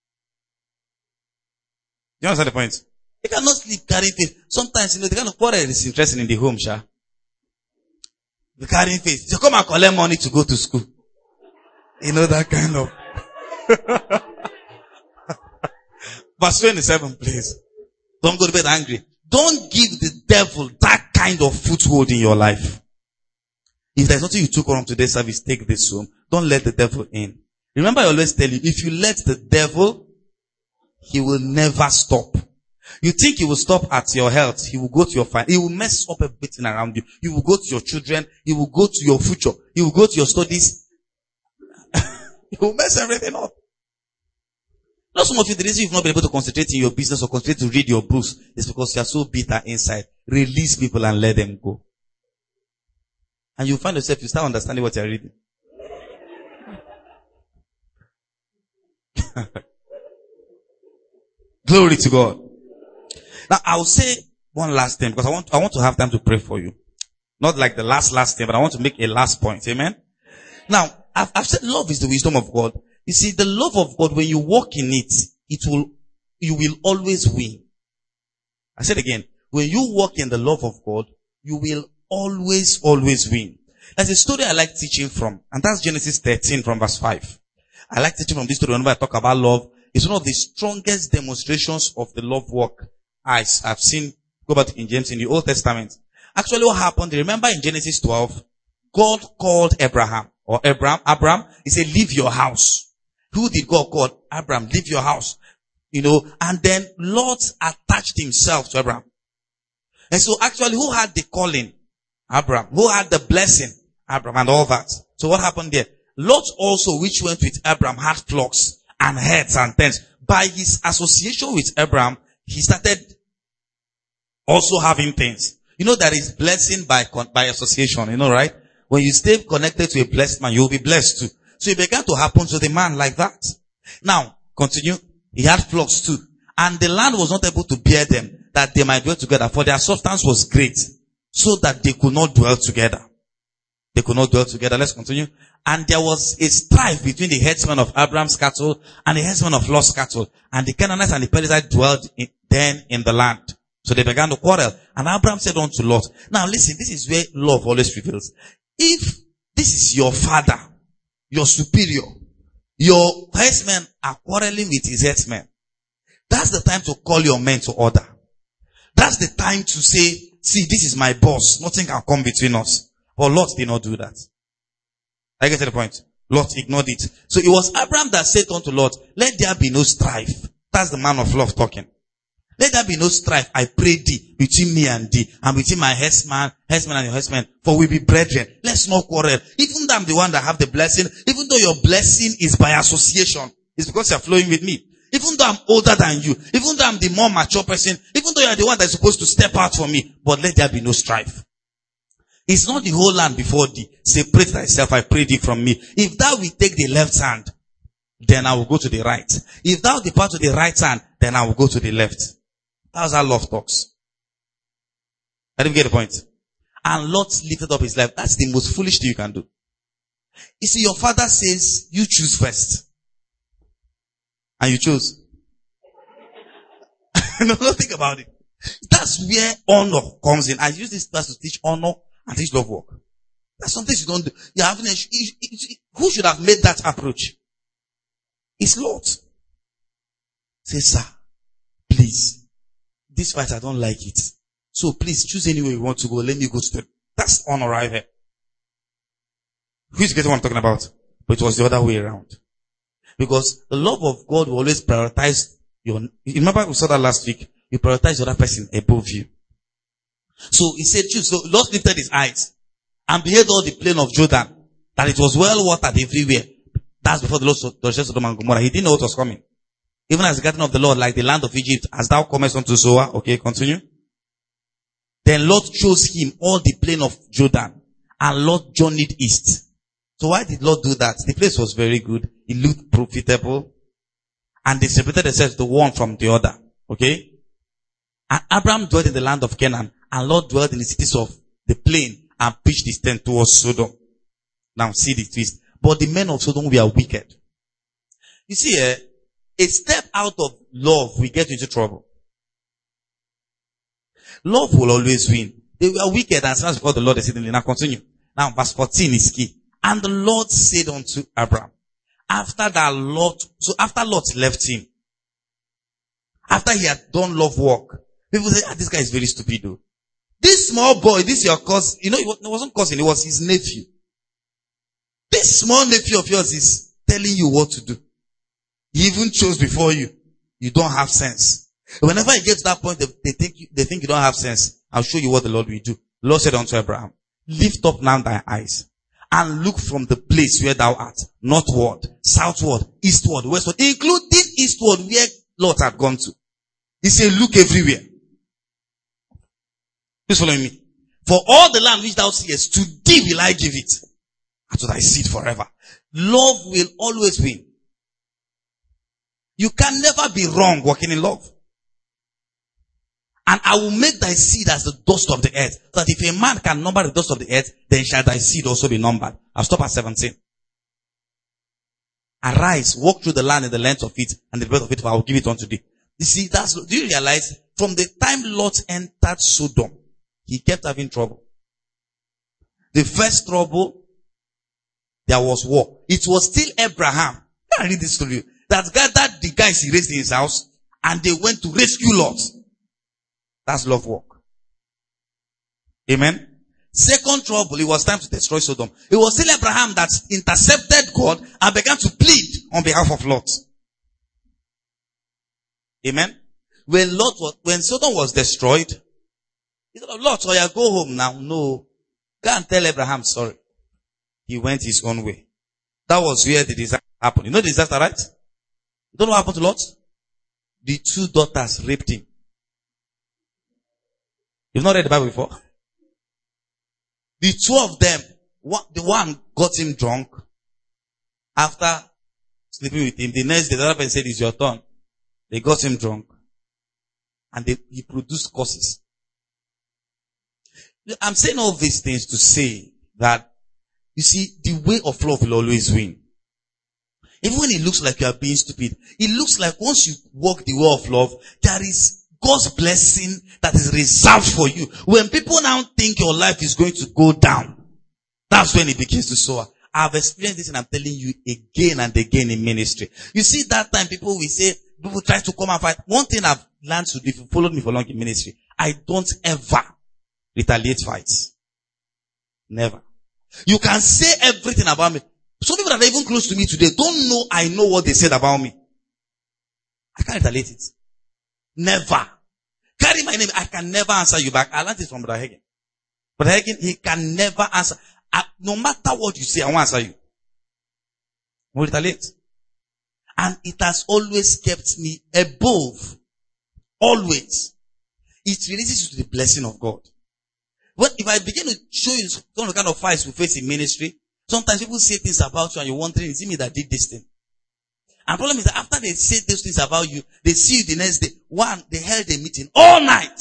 You understand the point? They cannot sleep carrying face. Sometimes, you know, the kind of quarrel is interesting in the home, Sha. The carrying face. So come and collect money to go to school. You know, that kind of. Verse twenty-seven, please. Don't go to bed angry. Don't give the devil that kind of foothold in your life. If there's nothing you took from today's service, take this home. Don't let the devil in. Remember, I always tell you, if you let the devil, he will never stop. You think he will stop at your health. He will go to your finance. He will mess up everything around you. He will go to your children. He will go to your future. He will go to your studies. He will mess everything up. Not some of you, the reason you've not been able to concentrate in your business or concentrate to read your books is because you are so bitter inside. Release people and let them go. And you find yourself, you start understanding what you're reading. Glory to God. Now, I'll say one last thing because I want, I want to have time to pray for you. Not like the last, last thing, but I want to make a last point. Amen. Now, I've, I've said love is the wisdom of God. You see, the love of God, when you walk in it, it will, you will always win. I said again, when you walk in the love of God, you will always, always win. There's a story I like teaching from, and that's Genesis thirteen from verse five. I like teaching from this story whenever I talk about love. It's one of the strongest demonstrations of the love work I've seen. Go back to King James in the Old Testament. Actually, what happened? Remember in Genesis twelve, God called Abraham, or Abraham, Abraham, he said, leave your house. Who did God call? Abraham, leave your house. You know, and then Lot attached himself to Abraham. And so actually, who had the calling? Abraham. Who had the blessing? Abraham, and all that. So what happened there? Lot also, which went with Abraham, had flocks and herds and tents. By his association with Abraham, he started also having things. You know, there is blessing by, by association, you know, right? When you stay connected to a blessed man, you'll be blessed too. So it began to happen to the man like that. Now, continue. He had flocks too. And the land was not able to bear them, that they might dwell together, for their substance was great, so that they could not dwell together. They could not dwell together. Let's continue. And there was a strife between the herdsmen of Abraham's cattle and the herdsmen of Lot's cattle. And the Canaanites and the Perizzites dwelled in, then in the land. So they began to quarrel. And Abraham said unto Lot, now listen, this is where love always prevails. If this is your father, your superior, your herdsmen are quarreling with his herdsmen, that's the time to call your men to order. That's the time to say, see, this is my boss. Nothing can come between us. But Lot did not do that. I get to the point. Lot ignored it. So it was Abraham that said unto Lot, let there be no strife. That's the man of love talking. Let there be no strife, I pray thee, between me and thee, and between my herdsman, herdsman and your herdsman, for we be brethren. Let's not quarrel. Even though I'm the one that have the blessing, even though your blessing is by association, it's because you're flowing with me. Even though I'm older than you, even though I'm the more mature person, even though you're the one that's supposed to step out for me, but let there be no strife. It's not the whole land before thee. Separate thyself, I pray thee, from me. If thou will take the left hand, then I will go to the right. If thou depart to the right hand, then I will go to the left. That's how love talks. I didn't get the point. And Lot lifted up his life. That's the most foolish thing you can do. You see, your father says, you choose first. And you chose. No, don't think about it. That's where honor comes in. I use this class to teach honor and teach love work. That's something you don't do. You're having a, who should have made that approach? It's Lot. Say, sir, please, this fight, I don't like it. So please choose anywhere you want to go. Let me go to the, that's honor right there. Who's getting what I'm talking about? But it was the other way around. Because the love of God will always prioritize your, you remember we saw that last week? You prioritize the other person above you. So he said, choose. So Lot lifted his eyes and beheld all the plain of Jordan, that it was well watered everywhere. That's before the Lord destroyed Sodom and Gomorrah. He didn't know what was coming. Even as the garden of the Lord, like the land of Egypt, as thou comest unto Zoar. Okay, continue. Then Lot chose him all the plain of Jordan, and Lot journeyed east. So why did Lot do that? The place was very good. It looked profitable. And they separated themselves the one from the other. Okay? And Abraham dwelt in the land of Canaan, and Lot dwelt in the cities of the plain and pitched his tent towards Sodom. Now see the twist. But the men of Sodom were wicked. You see, eh, a step out of love, we get into trouble. Love will always win. They were wicked, and that's because the Lord is sitting there. Now continue. Now verse fourteen is key. And the Lord said unto Abraham, after that Lot, so after Lot left him, after he had done love work, people say, ah, this guy is very stupid though. This small boy, this your cousin, you know, it wasn't cousin, it was his nephew. This small nephew of yours is telling you what to do. He even chose before you. You don't have sense. Whenever you get to that point, they, they think you, they think you don't have sense. I'll show you what the Lord will do. The Lord said unto Abraham, lift up now thy eyes and look from the place where thou art, northward, southward, eastward, westward, including eastward where Lot had gone to. He said, look everywhere. Please follow me. For all the land which thou seest, to thee will I give it, and to thy seed forever. Love will always win. You can never be wrong walking in love. And I will make thy seed as the dust of the earth, so that if a man can number the dust of the earth, then shall thy seed also be numbered. I'll stop at seventeen. Arise, walk through the land in the length of it, and the breadth of it, for I will give it unto thee. You see, that's, do you realize, from the time Lot entered Sodom, he kept having trouble. The first trouble, there was war. It was still Abraham. I read this to you. That gathered the guys he raised in his house and they went to rescue Lot. That's love work. Amen. Second trouble, it was time to destroy Sodom. It was still Abraham that intercepted God and began to plead on behalf of Lot. Amen. When Lot was, when Sodom was destroyed, he said, Lot, so you go home now. No. Go and tell Abraham sorry. He went his own way. That was where the disaster happened. You know the disaster, right? You don't know what happened to Lot? The two daughters raped him. You've not read the Bible before? The two of them, one, the one got him drunk after sleeping with him. The next day, the other person said, it's your turn. They got him drunk. And they, he produced curses. I'm saying all these things to say that, you see, the way of love will always win. Even when it looks like you are being stupid, it looks like once you walk the way of love, there is God's blessing that is reserved for you. When people now think your life is going to go down, that's when it begins to soar. I've experienced this and I'm telling you again and again in ministry. You see, that time people will say, people try to come and fight. One thing I've learned to do, if you followed me for long in ministry, I don't ever retaliate fights. Never. You can say everything about me. Some people that are even close to me today don't know I know what they said about me. I can't retaliate it. Never. Carry my name. I can never answer you back. I learned it from Brother Hagin. Brother Hagin, he can never answer. I, no matter what you say, I won't answer you. I won't retaliate. And it has always kept me above. Always. It releases you to the blessing of God. But if I begin to show you some of the kind of fights we face in ministry, sometimes people say things about you and you're wondering, is it me that did this thing? And the problem is that after they say those things about you, they see you the next day. One, they held a meeting all night.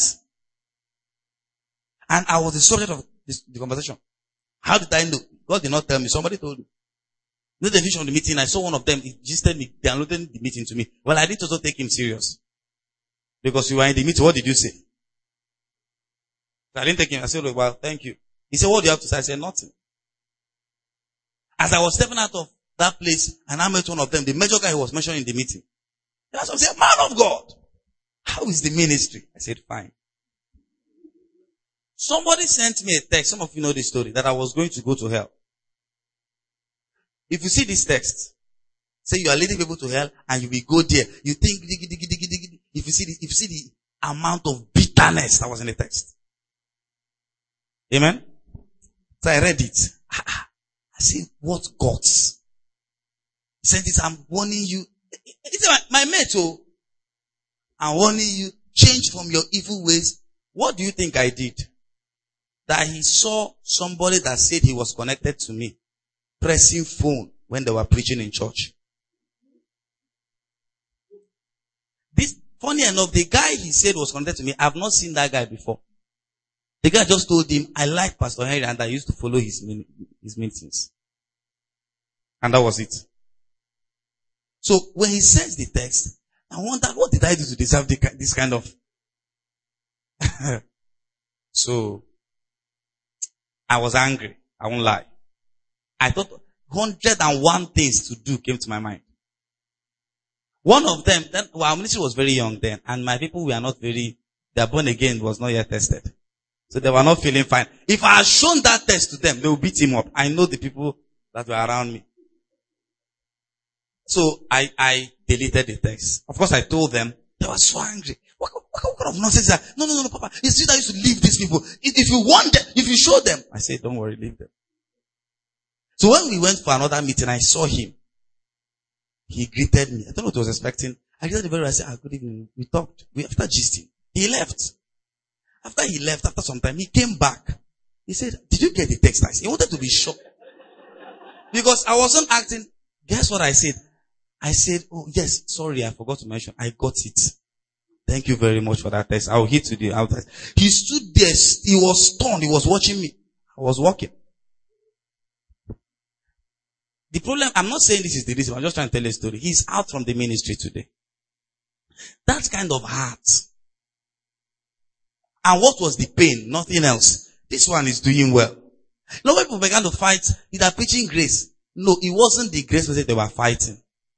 And I was the subject of this, the conversation. How did I know? God did not tell me. Somebody told me. You know the vision of the meeting, I saw one of them, he just told me, downloaded the meeting to me. Well, I didn't also take him serious. Because you were in the meeting, what did you say? I didn't take him. I said, well, thank you. He said, what do you have to say? I said, nothing. As I was stepping out of that place, and I met one of them, the major guy who was mentioned in the meeting. And I said, man of God, how is the ministry? I said, fine. Somebody sent me a text. Some of you know this story, that I was going to go to hell. If you see this text, say you are leading people to hell and you will go there. You think, if you see the, if you see the amount of bitterness that was in the text. Amen? So I read it. I said, what gods? He said this, I'm warning you. He said, my, my mate, oh, I'm warning you, change from your evil ways. What do you think I did? That he saw somebody that said he was connected to me, pressing phone when they were preaching in church. This, funny enough, the guy he said was connected to me, I've not seen that guy before. The guy just told him, I like Pastor Henry and I used to follow his, his meetings. And that was it. So when he sends the text, I wondered, what did I do to deserve the, this kind of... So, I was angry. I won't lie. I thought one hundred and one things to do came to my mind. One of them, then, well, our ministry was very young then, and my people were not very, their born again was not yet tested. So they were not feeling fine. If I had shown that test to them, they would beat him up. I know the people that were around me. So I, I deleted the text. Of course I told them, they were so angry. What, what, what kind of nonsense is that? No, no, no, no, Papa. It's you that used to leave these people. If, if you want them, if you show them. I said, don't worry, leave them. So when we went for another meeting, I saw him. He greeted me. I don't know what he was expecting. I greeted him very well. I said, ah, good evening. We talked. We, after gisting. He left. After he left, after some time, he came back. He said, did you get the text? I said, he wanted to be shocked. Because I wasn't acting. Guess what I said? I said, oh yes, sorry, I forgot to mention. I got it. Thank you very much for that text. I'll hit to the outside. He stood there. He was stunned. He was watching me. I was walking. The problem, I'm not saying this is the reason. I'm just trying to tell a story. He's out from the ministry today. That kind of heart. And what was the pain? Nothing else. This one is doing well. You know, when people began to fight, they are preaching grace. No, it wasn't the grace message they were fighting.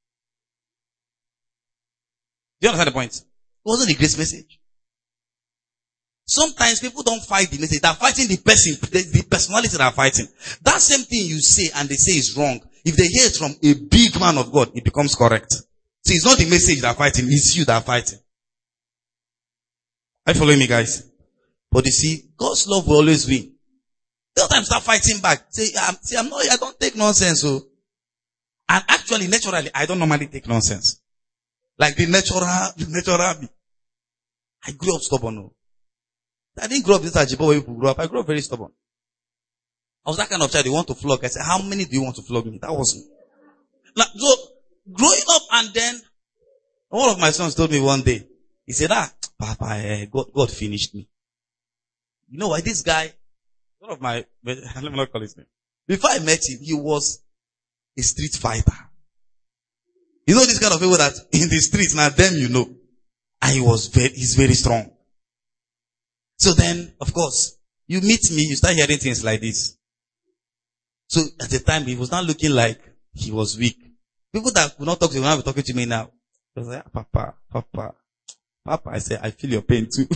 Do you understand the point? It wasn't the grace message. Sometimes people don't fight the message. They're fighting the person, the personality they are fighting. That same thing you say and they say is wrong. If they hear it from a big man of God, it becomes correct. So it's not the message they're fighting, it's you that are fighting. Are you following me, guys? But you see, God's love will always win. Sometimes start fighting back. Say, I'm, see, I'm not, I don't take nonsense. So, and actually, naturally, I don't normally take nonsense. Like the natural, the natural me. I grew up stubborn. No. I didn't grow up this Ajibo where people grew up. I grew up very stubborn. I was that kind of child. They want to flog. I said, how many do you want to flog me? That was me. Now, so, growing up and then, one of my sons told me one day, he said, ah, Papa, eh, God, God finished me. You know why? This guy, one of my, let me not call his name. Before I met him, he was a street fighter. You know this kind of people that in the streets, now them you know. And he was very, he's very strong. So then, of course, you meet me, you start hearing things like this. So at the time, he was not looking like he was weak. People that would not talk to him, will not be talking to me now. I was like, Papa, Papa, Papa. I said, I feel your pain too.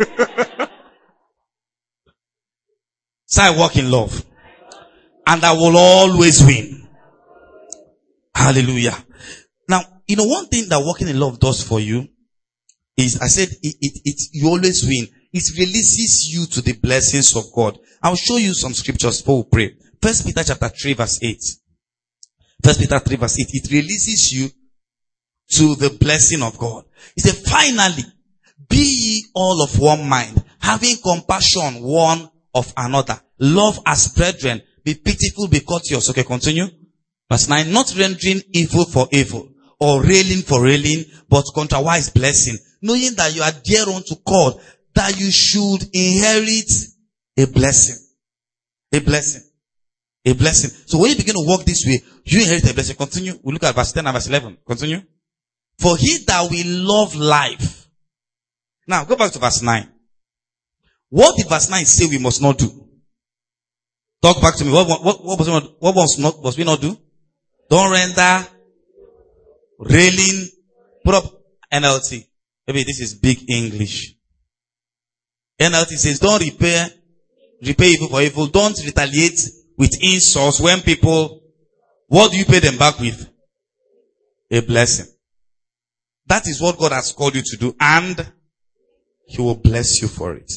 So I walk in love. And I will always win. Hallelujah. Now, you know, one thing that walking in love does for you is, I said, it, it, it, you always win. It releases you to the blessings of God. I'll show you some scriptures before we pray. First Peter chapter three verse eight. First Peter three verse eight. It releases you to the blessing of God. He said, finally, be ye all of one mind, having compassion one of another. Love as brethren. Be pitiful, be courteous. Okay, continue. Verse nine. Not rendering evil for evil, or railing for railing, but contrawise blessing. Knowing that you are dear unto God, that you should inherit a blessing. A blessing. A blessing. So when you begin to walk this way, you inherit a blessing. Continue. We look at verse ten and verse eleven. Continue. For he that will love life. Now, go back to verse nine. What did verse nine say we must not do? Talk back to me. What, what, what, was, we not, what was, not, was we not do? Don't render, railing, put up N L T. Maybe this is big English. N L T says, don't repair, repay evil for evil. Don't retaliate with insults when people, what do you pay them back with? A blessing. That is what God has called you to do, and He will bless you for it.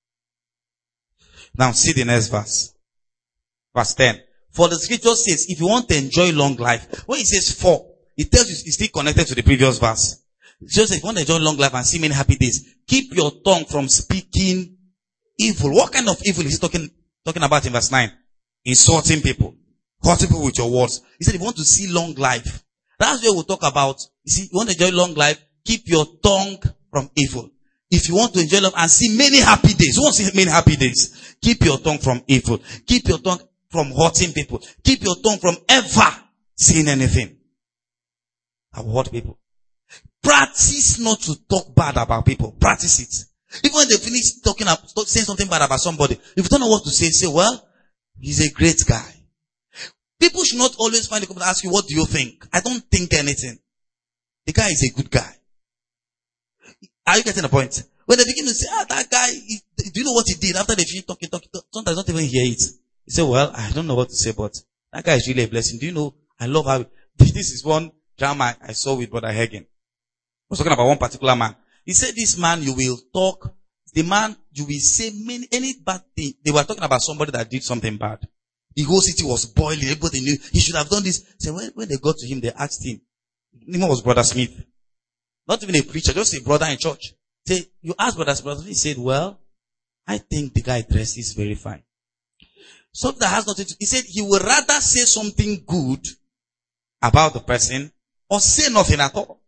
Now see the next verse. Verse ten. For the scripture says, if you want to enjoy long life, when it says for, it tells you it's still connected to the previous verse. It just says, if you want to enjoy long life and see many happy days, keep your tongue from speaking evil. What kind of evil is he talking, talking about in verse nine? Insulting people. Hurting people with your words. He said, if you want to see long life, that's where we'll talk about. You see, you want to enjoy long life, keep your tongue from evil. If you want to enjoy love and see many happy days, you want to see many happy days, keep your tongue from evil. Keep your tongue from hurting people. Keep your tongue from ever saying anything that will hurt people. Practice not to talk bad about people. Practice it. Even when they finish talking about, saying something bad about somebody, if you don't know what to say, say, well, he's a great guy. People should not always find the people to ask you, what do you think? I don't think anything. The guy is a good guy. Are you getting the point? When they begin to say, ah, that guy, he, do you know what he did after they finish talking, talking, talking? Sometimes don't even hear it. You say, well, I don't know what to say, but that guy is really a blessing. Do you know, I love how, this is one drama I saw with Brother Hagen. I was talking about one particular man. He said, this man, you will talk, the man, you will say many, any bad thing. They were talking about somebody that did something bad. The whole city was boiling. Everybody knew he should have done this. So when, when they got to him, they asked him. His name was Brother Smith. Not even a preacher, just a brother in church. Say, you asked Brother Smith. He said, well, I think the guy dresses very fine. Something that has nothing to, he said he would rather say something good about the person or say nothing at all.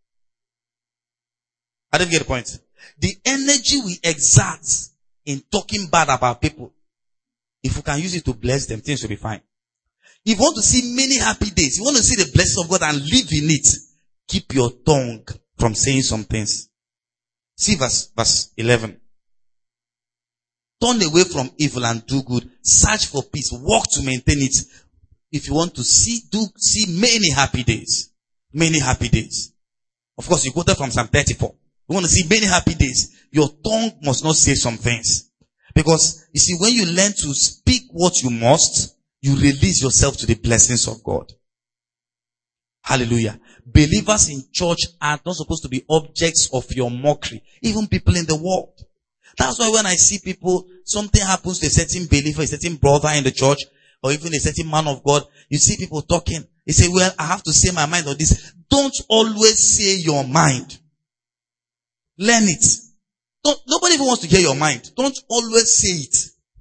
I didn't get the point. The energy we exert in talking bad about people, if we can use it to bless them, things will be fine. If you want to see many happy days, you want to see the blessings of God and live in it, keep your tongue from saying some things. See verse, verse eleven. Turn away from evil and do good. Search for peace. Work to maintain it. If you want to see, do see many happy days. Many happy days. Of course, you quoted from Psalm thirty-four. You want to see many happy days. Your tongue must not say some things. Because, you see, when you learn to speak what you must, you release yourself to the blessings of God. Hallelujah. Believers in church are not supposed to be objects of your mockery. Even people in the world. That's why when I see people, something happens to a certain believer, a certain brother in the church, or even a certain man of God, you see people talking. They say, well, I have to say my mind on this. Don't always say your mind. Learn it. Don't, nobody even wants to hear your mind. Don't always say it.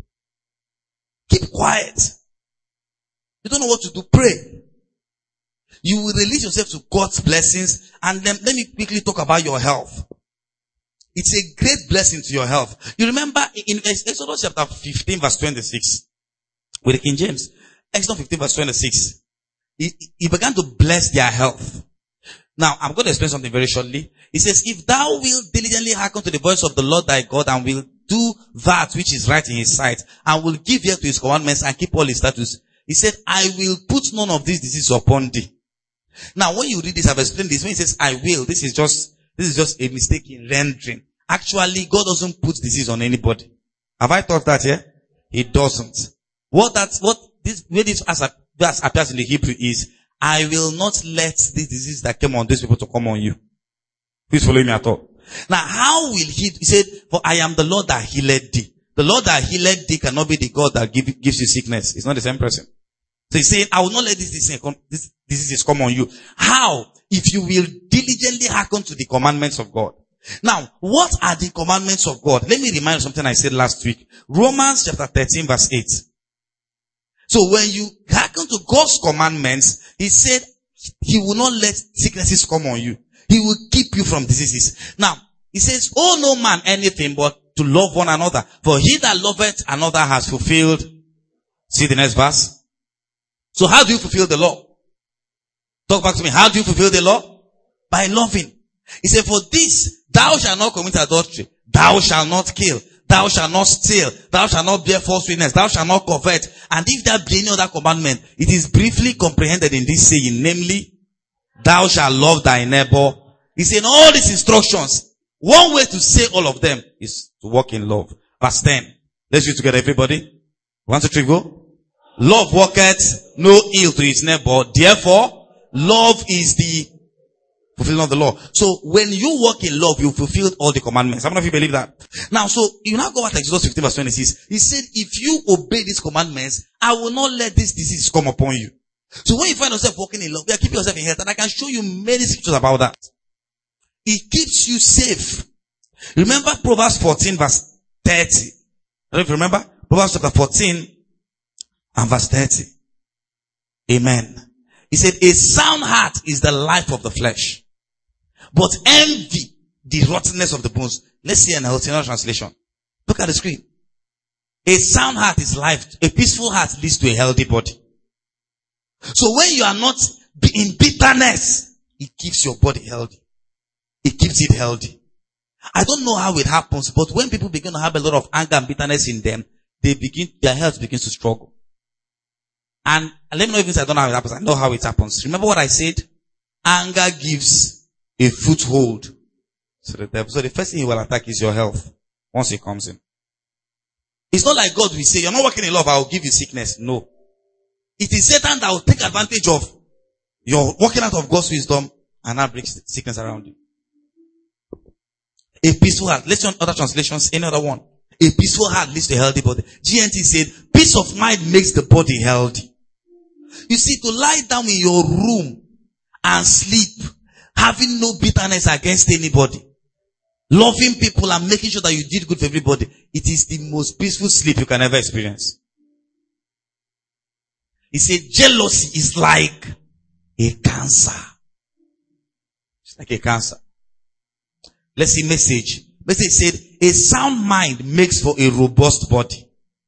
Keep quiet. You don't know what to do. Pray. You will release yourself to God's blessings. And then let me quickly talk about your health. It's a great blessing to your health. You remember in Exodus chapter fifteen verse twenty-six, with the King James, Exodus fifteen verse twenty-six, he, he began to bless their health. Now, I'm going to explain something very shortly. He says, if thou wilt diligently hearken to the voice of the Lord thy God, and will do that which is right in his sight, and will give ear to his commandments, and keep all his statutes, he said, I will put none of these diseases upon thee. Now, when you read this, I've explained this. When he says, I will, this is just, this is just a mistake in rendering. Actually, God doesn't put disease on anybody. Have I taught that here? He doesn't. What that, what this, where this as, as appears in the Hebrew is, I will not let this disease that came on these people to come on you. Please follow me at all. Now, how will he, he said, for I am the Lord that healed thee. The Lord that healed thee cannot be the God that give, gives you sickness. It's not the same person. So he's saying, I will not let this disease come, this disease come on you. How? If you will diligently hearken to the commandments of God. Now, what are the commandments of God? Let me remind you something I said last week. Romans chapter thirteen verse eight. So when you hearken to God's commandments, he said he will not let sicknesses come on you. He will keep you from diseases. Now, he says, owe no man anything but to love one another. For he that loveth another has fulfilled. See the next verse. So how do you fulfill the law? Talk back to me. How do you fulfill the law? By loving. He said, for this, thou shalt not commit adultery. Thou shalt not kill. Thou shalt not steal. Thou shalt not bear false witness. Thou shalt not covet. And if there be any other commandment, it is briefly comprehended in this saying, namely, thou shalt love thy neighbor. He said, all these instructions, one way to say all of them is to walk in love. Verse ten. Let's read together, everybody. One, two, three, go. Love worketh no ill to his neighbor. Therefore, love is the fulfilling of the law. So when you walk in love, you fulfilled all the commandments. How many of you believe that? Now, so you now go back to Exodus fifteen verse twenty-six. He said, if you obey these commandments, I will not let this disease come upon you. So when you find yourself walking in love, you are keeping yourself in health. And I can show you many scriptures about that. It keeps you safe. Remember Proverbs fourteen verse thirty. I don't know if you remember. Proverbs chapter fourteen and verse thirty. Amen. He said, a sound heart is the life of the flesh, but envy, the rottenness of the bones. Let's see an alternative translation. Look at the screen. A sound heart is life. A peaceful heart leads to a healthy body. So when you are not in bitterness, it keeps your body healthy. It keeps it healthy. I don't know how it happens, but when people begin to have a lot of anger and bitterness in them, they begin, their health begins to struggle. And let me know if I don't know how it happens. I know how it happens. Remember what I said? Anger gives a foothold. So the devil. So the first thing he will attack is your health. Once he comes in. It's not like God will say, you're not working in love, I will give you sickness. No. It is Satan that will take advantage of your walking out of God's wisdom and now bring sickness around you. A peaceful heart. Let's see other translations. Any other one. A peaceful heart leads to a healthy body. G N T said, peace of mind makes the body healthy. You see, to lie down in your room and sleep, having no bitterness against anybody, loving people and making sure that you did good for everybody, it is the most peaceful sleep you can ever experience. He said, jealousy is like a cancer. It's like a cancer. Let's see message. Message said, a sound mind makes for a robust body.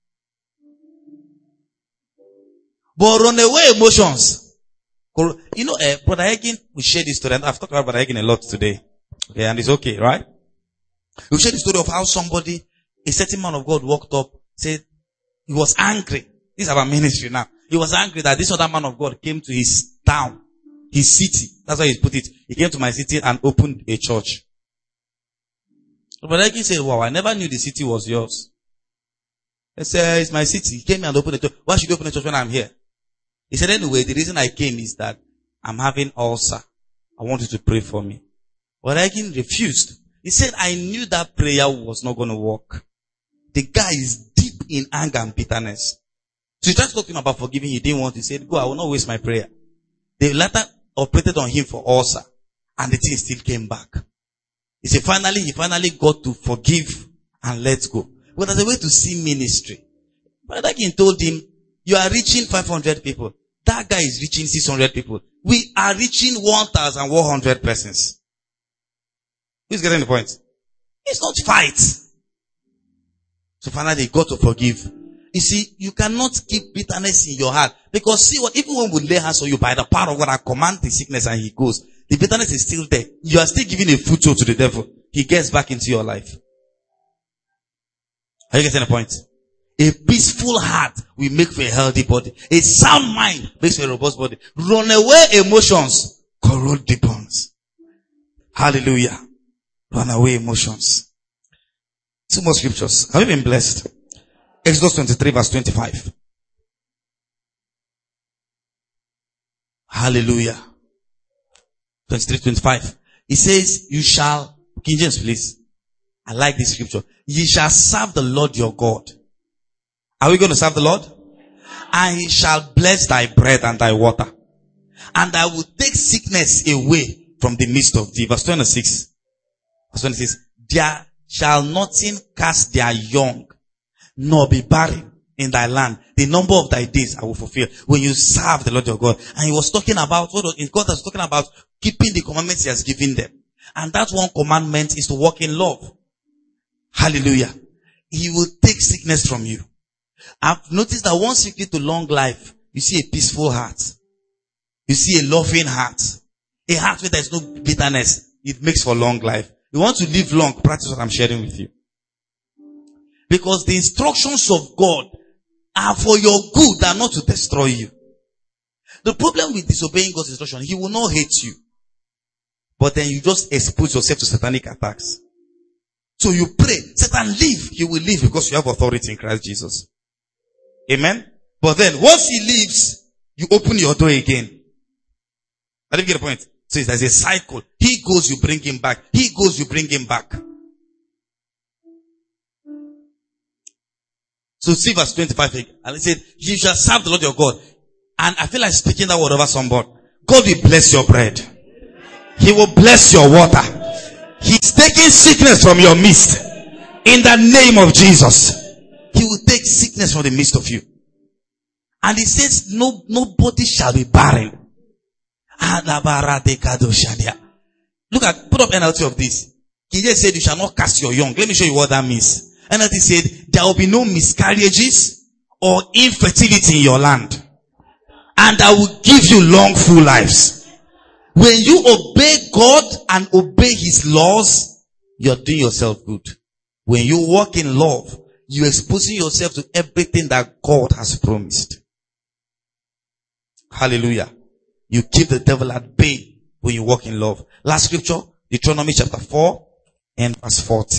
But run away emotions. You know, uh, Brother Hagin, we shared this story, and I've talked about Brother Hagin a lot today. Okay, and it's okay, right? We shared the story of how somebody A certain man of God walked up, said, he was angry. This is our ministry now. He was angry that this other man of God came to his town, his city. That's how he put it. He came to my city and opened a church. But he said, wow, I never knew the city was yours. I said, it's my city. He came and opened a church. Why should you open a church when I'm here? He said, anyway, the reason I came is that I'm having ulcer. I want you to pray for me. But Hagin refused. He said, I knew that prayer was not going to work. The guy is deep in anger and bitterness. So he tried to talk to him about forgiving. He didn't want. He said, go, I will not waste my prayer. They later operated on him for ulcer. And the thing still came back. He said, finally, he finally got to forgive and let go. But there's a way to see ministry. Brother Hagin told him, you are reaching five hundred people. That guy is reaching six hundred people. We are reaching one thousand one hundred persons. Who's getting the point? It's not fight. So finally, he got to forgive. You see, you cannot keep bitterness in your heart. Because see what, even when we lay hands on you by the power of God, I command the sickness and he goes. The bitterness is still there. You are still giving a foothold to the devil. He gets back into your life. Are you getting the point? A peaceful heart will make for a healthy body. A sound mind makes for a robust body. Run away emotions, corrode the bones. Hallelujah. Run away emotions. Two more scriptures. Have you been blessed? Exodus twenty-three verse twenty-five. Hallelujah. twenty-three twenty-five. It says, you shall, King James please. I like this scripture. Ye shall serve the Lord your God. Are we going to serve the Lord? And he shall bless thy bread and thy water. And I will take sickness away from the midst of thee. Verse twenty-six. Verse twenty-six. There shall nothing cast their young, nor be barren in thy land. The number of thy days I will fulfill when you serve the Lord your God. And he was talking about, what was, God was talking about keeping the commandments he has given them. And that one commandment is to walk in love. Hallelujah. He will take sickness from you. I've noticed that one secret to long life, you see a peaceful heart. You see a loving heart. A heart where there is no bitterness. It makes for long life. You want to live long, practice what I'm sharing with you. Because the instructions of God are for your good, they are not to destroy you. The problem with disobeying God's instruction, he will not hate you. But then you just expose yourself to satanic attacks. So you pray, Satan leave. He will leave because you have authority in Christ Jesus. Amen. But then once he leaves, you open your door again. I didn't get the point. So there's a cycle. He goes, you bring him back. He goes, you bring him back. So see verse twenty-five. And it said, you shall serve the Lord your God. And I feel like speaking that word over somebody. God will bless your bread. He will bless your water. He's taking sickness from your midst. In the name of Jesus. He will take sickness from the midst of you. And he says, no, nobody shall be barren. Look at, put up N L T of this. He just said, you shall not cast your young. Let me show you what that means. N L T said, there will be no miscarriages or infertility in your land. And I will give you long, full lives. When you obey God and obey his laws, you're doing yourself good. When you walk in love, you're exposing yourself to everything that God has promised. Hallelujah. You keep the devil at bay when you walk in love. Last scripture, Deuteronomy chapter four and verse forty.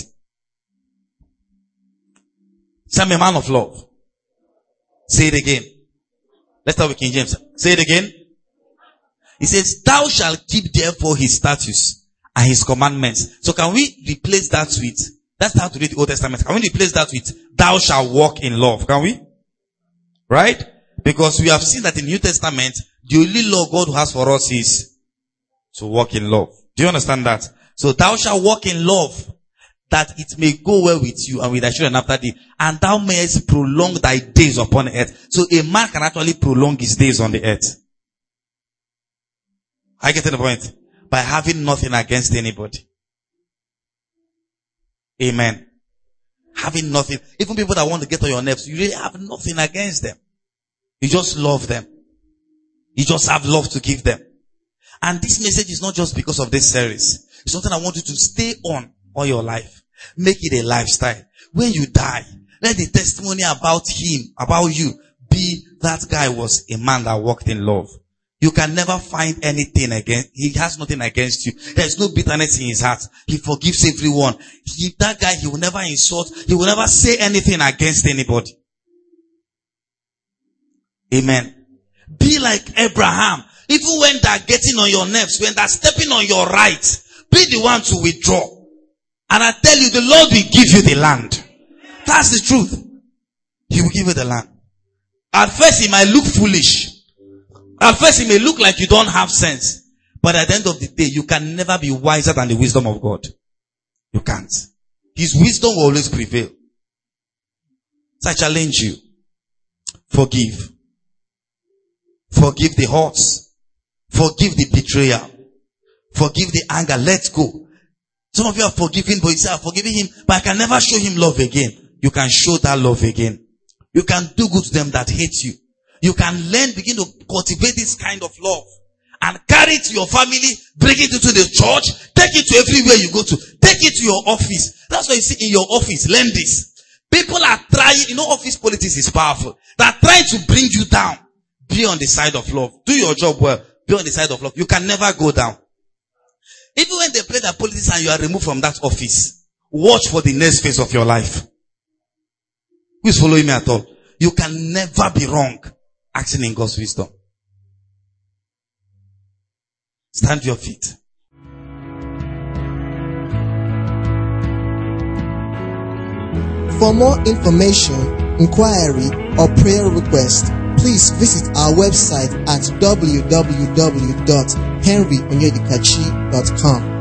Say I'm a man of love. Say it again. Let's start with King James. Say it again. He says, thou shalt keep therefore his statutes and his commandments. So can we replace that with, that's how to read the Old Testament. Can we replace that with, thou shalt walk in love? Can we? Right? Because we have seen that in the New Testament, the only law God has for us is to walk in love. Do you understand that? So thou shalt walk in love, that it may go well with you and with thy children after thee, and thou mayest prolong thy days upon the earth. So a man can actually prolong his days on the earth. I get to the point. By having nothing against anybody. Amen. Having nothing. Even people that want to get on your nerves, you really have nothing against them. You just love them. You just have love to give them. And this message is not just because of this series. It's something I want you to stay on all your life. Make it a lifestyle. When you die, let the testimony about him, about you, be that guy was a man that walked in love. You can never find anything against, he has nothing against you. There's no bitterness in his heart. He forgives everyone. He, that guy, he will never insult, he will never say anything against anybody. Amen. Be like Abraham. Even when they're getting on your nerves, when they're stepping on your rights, be the one to withdraw. And I tell you, the Lord will give you the land. That's the truth. He will give you the land. At first, it might look foolish. At first, it may look like you don't have sense. But at the end of the day, you can never be wiser than the wisdom of God. You can't. His wisdom will always prevail. So I challenge you. Forgive. Forgive the hurts. Forgive the betrayal. Forgive the anger. Let go. Some of you are forgiving, but you say, I'm forgiving him, but I can never show him love again. You can show that love again. You can do good to them that hate you. You can learn, begin to cultivate this kind of love. And carry it to your family, bring it into the church, take it to everywhere you go to. Take it to your office. That's why you see in your office, learn this. People are trying, you know, office politics is powerful. They are trying to bring you down. Be on the side of love. Do your job well. Be on the side of love. You can never go down. Even when they play that politics and you are removed from that office, watch for the next phase of your life. Who is following me at all? You can never be wrong acting in God's wisdom. Stand to your feet. For more information, inquiry, or prayer request, please visit our website at w w w dot henry onyedikachi dot com.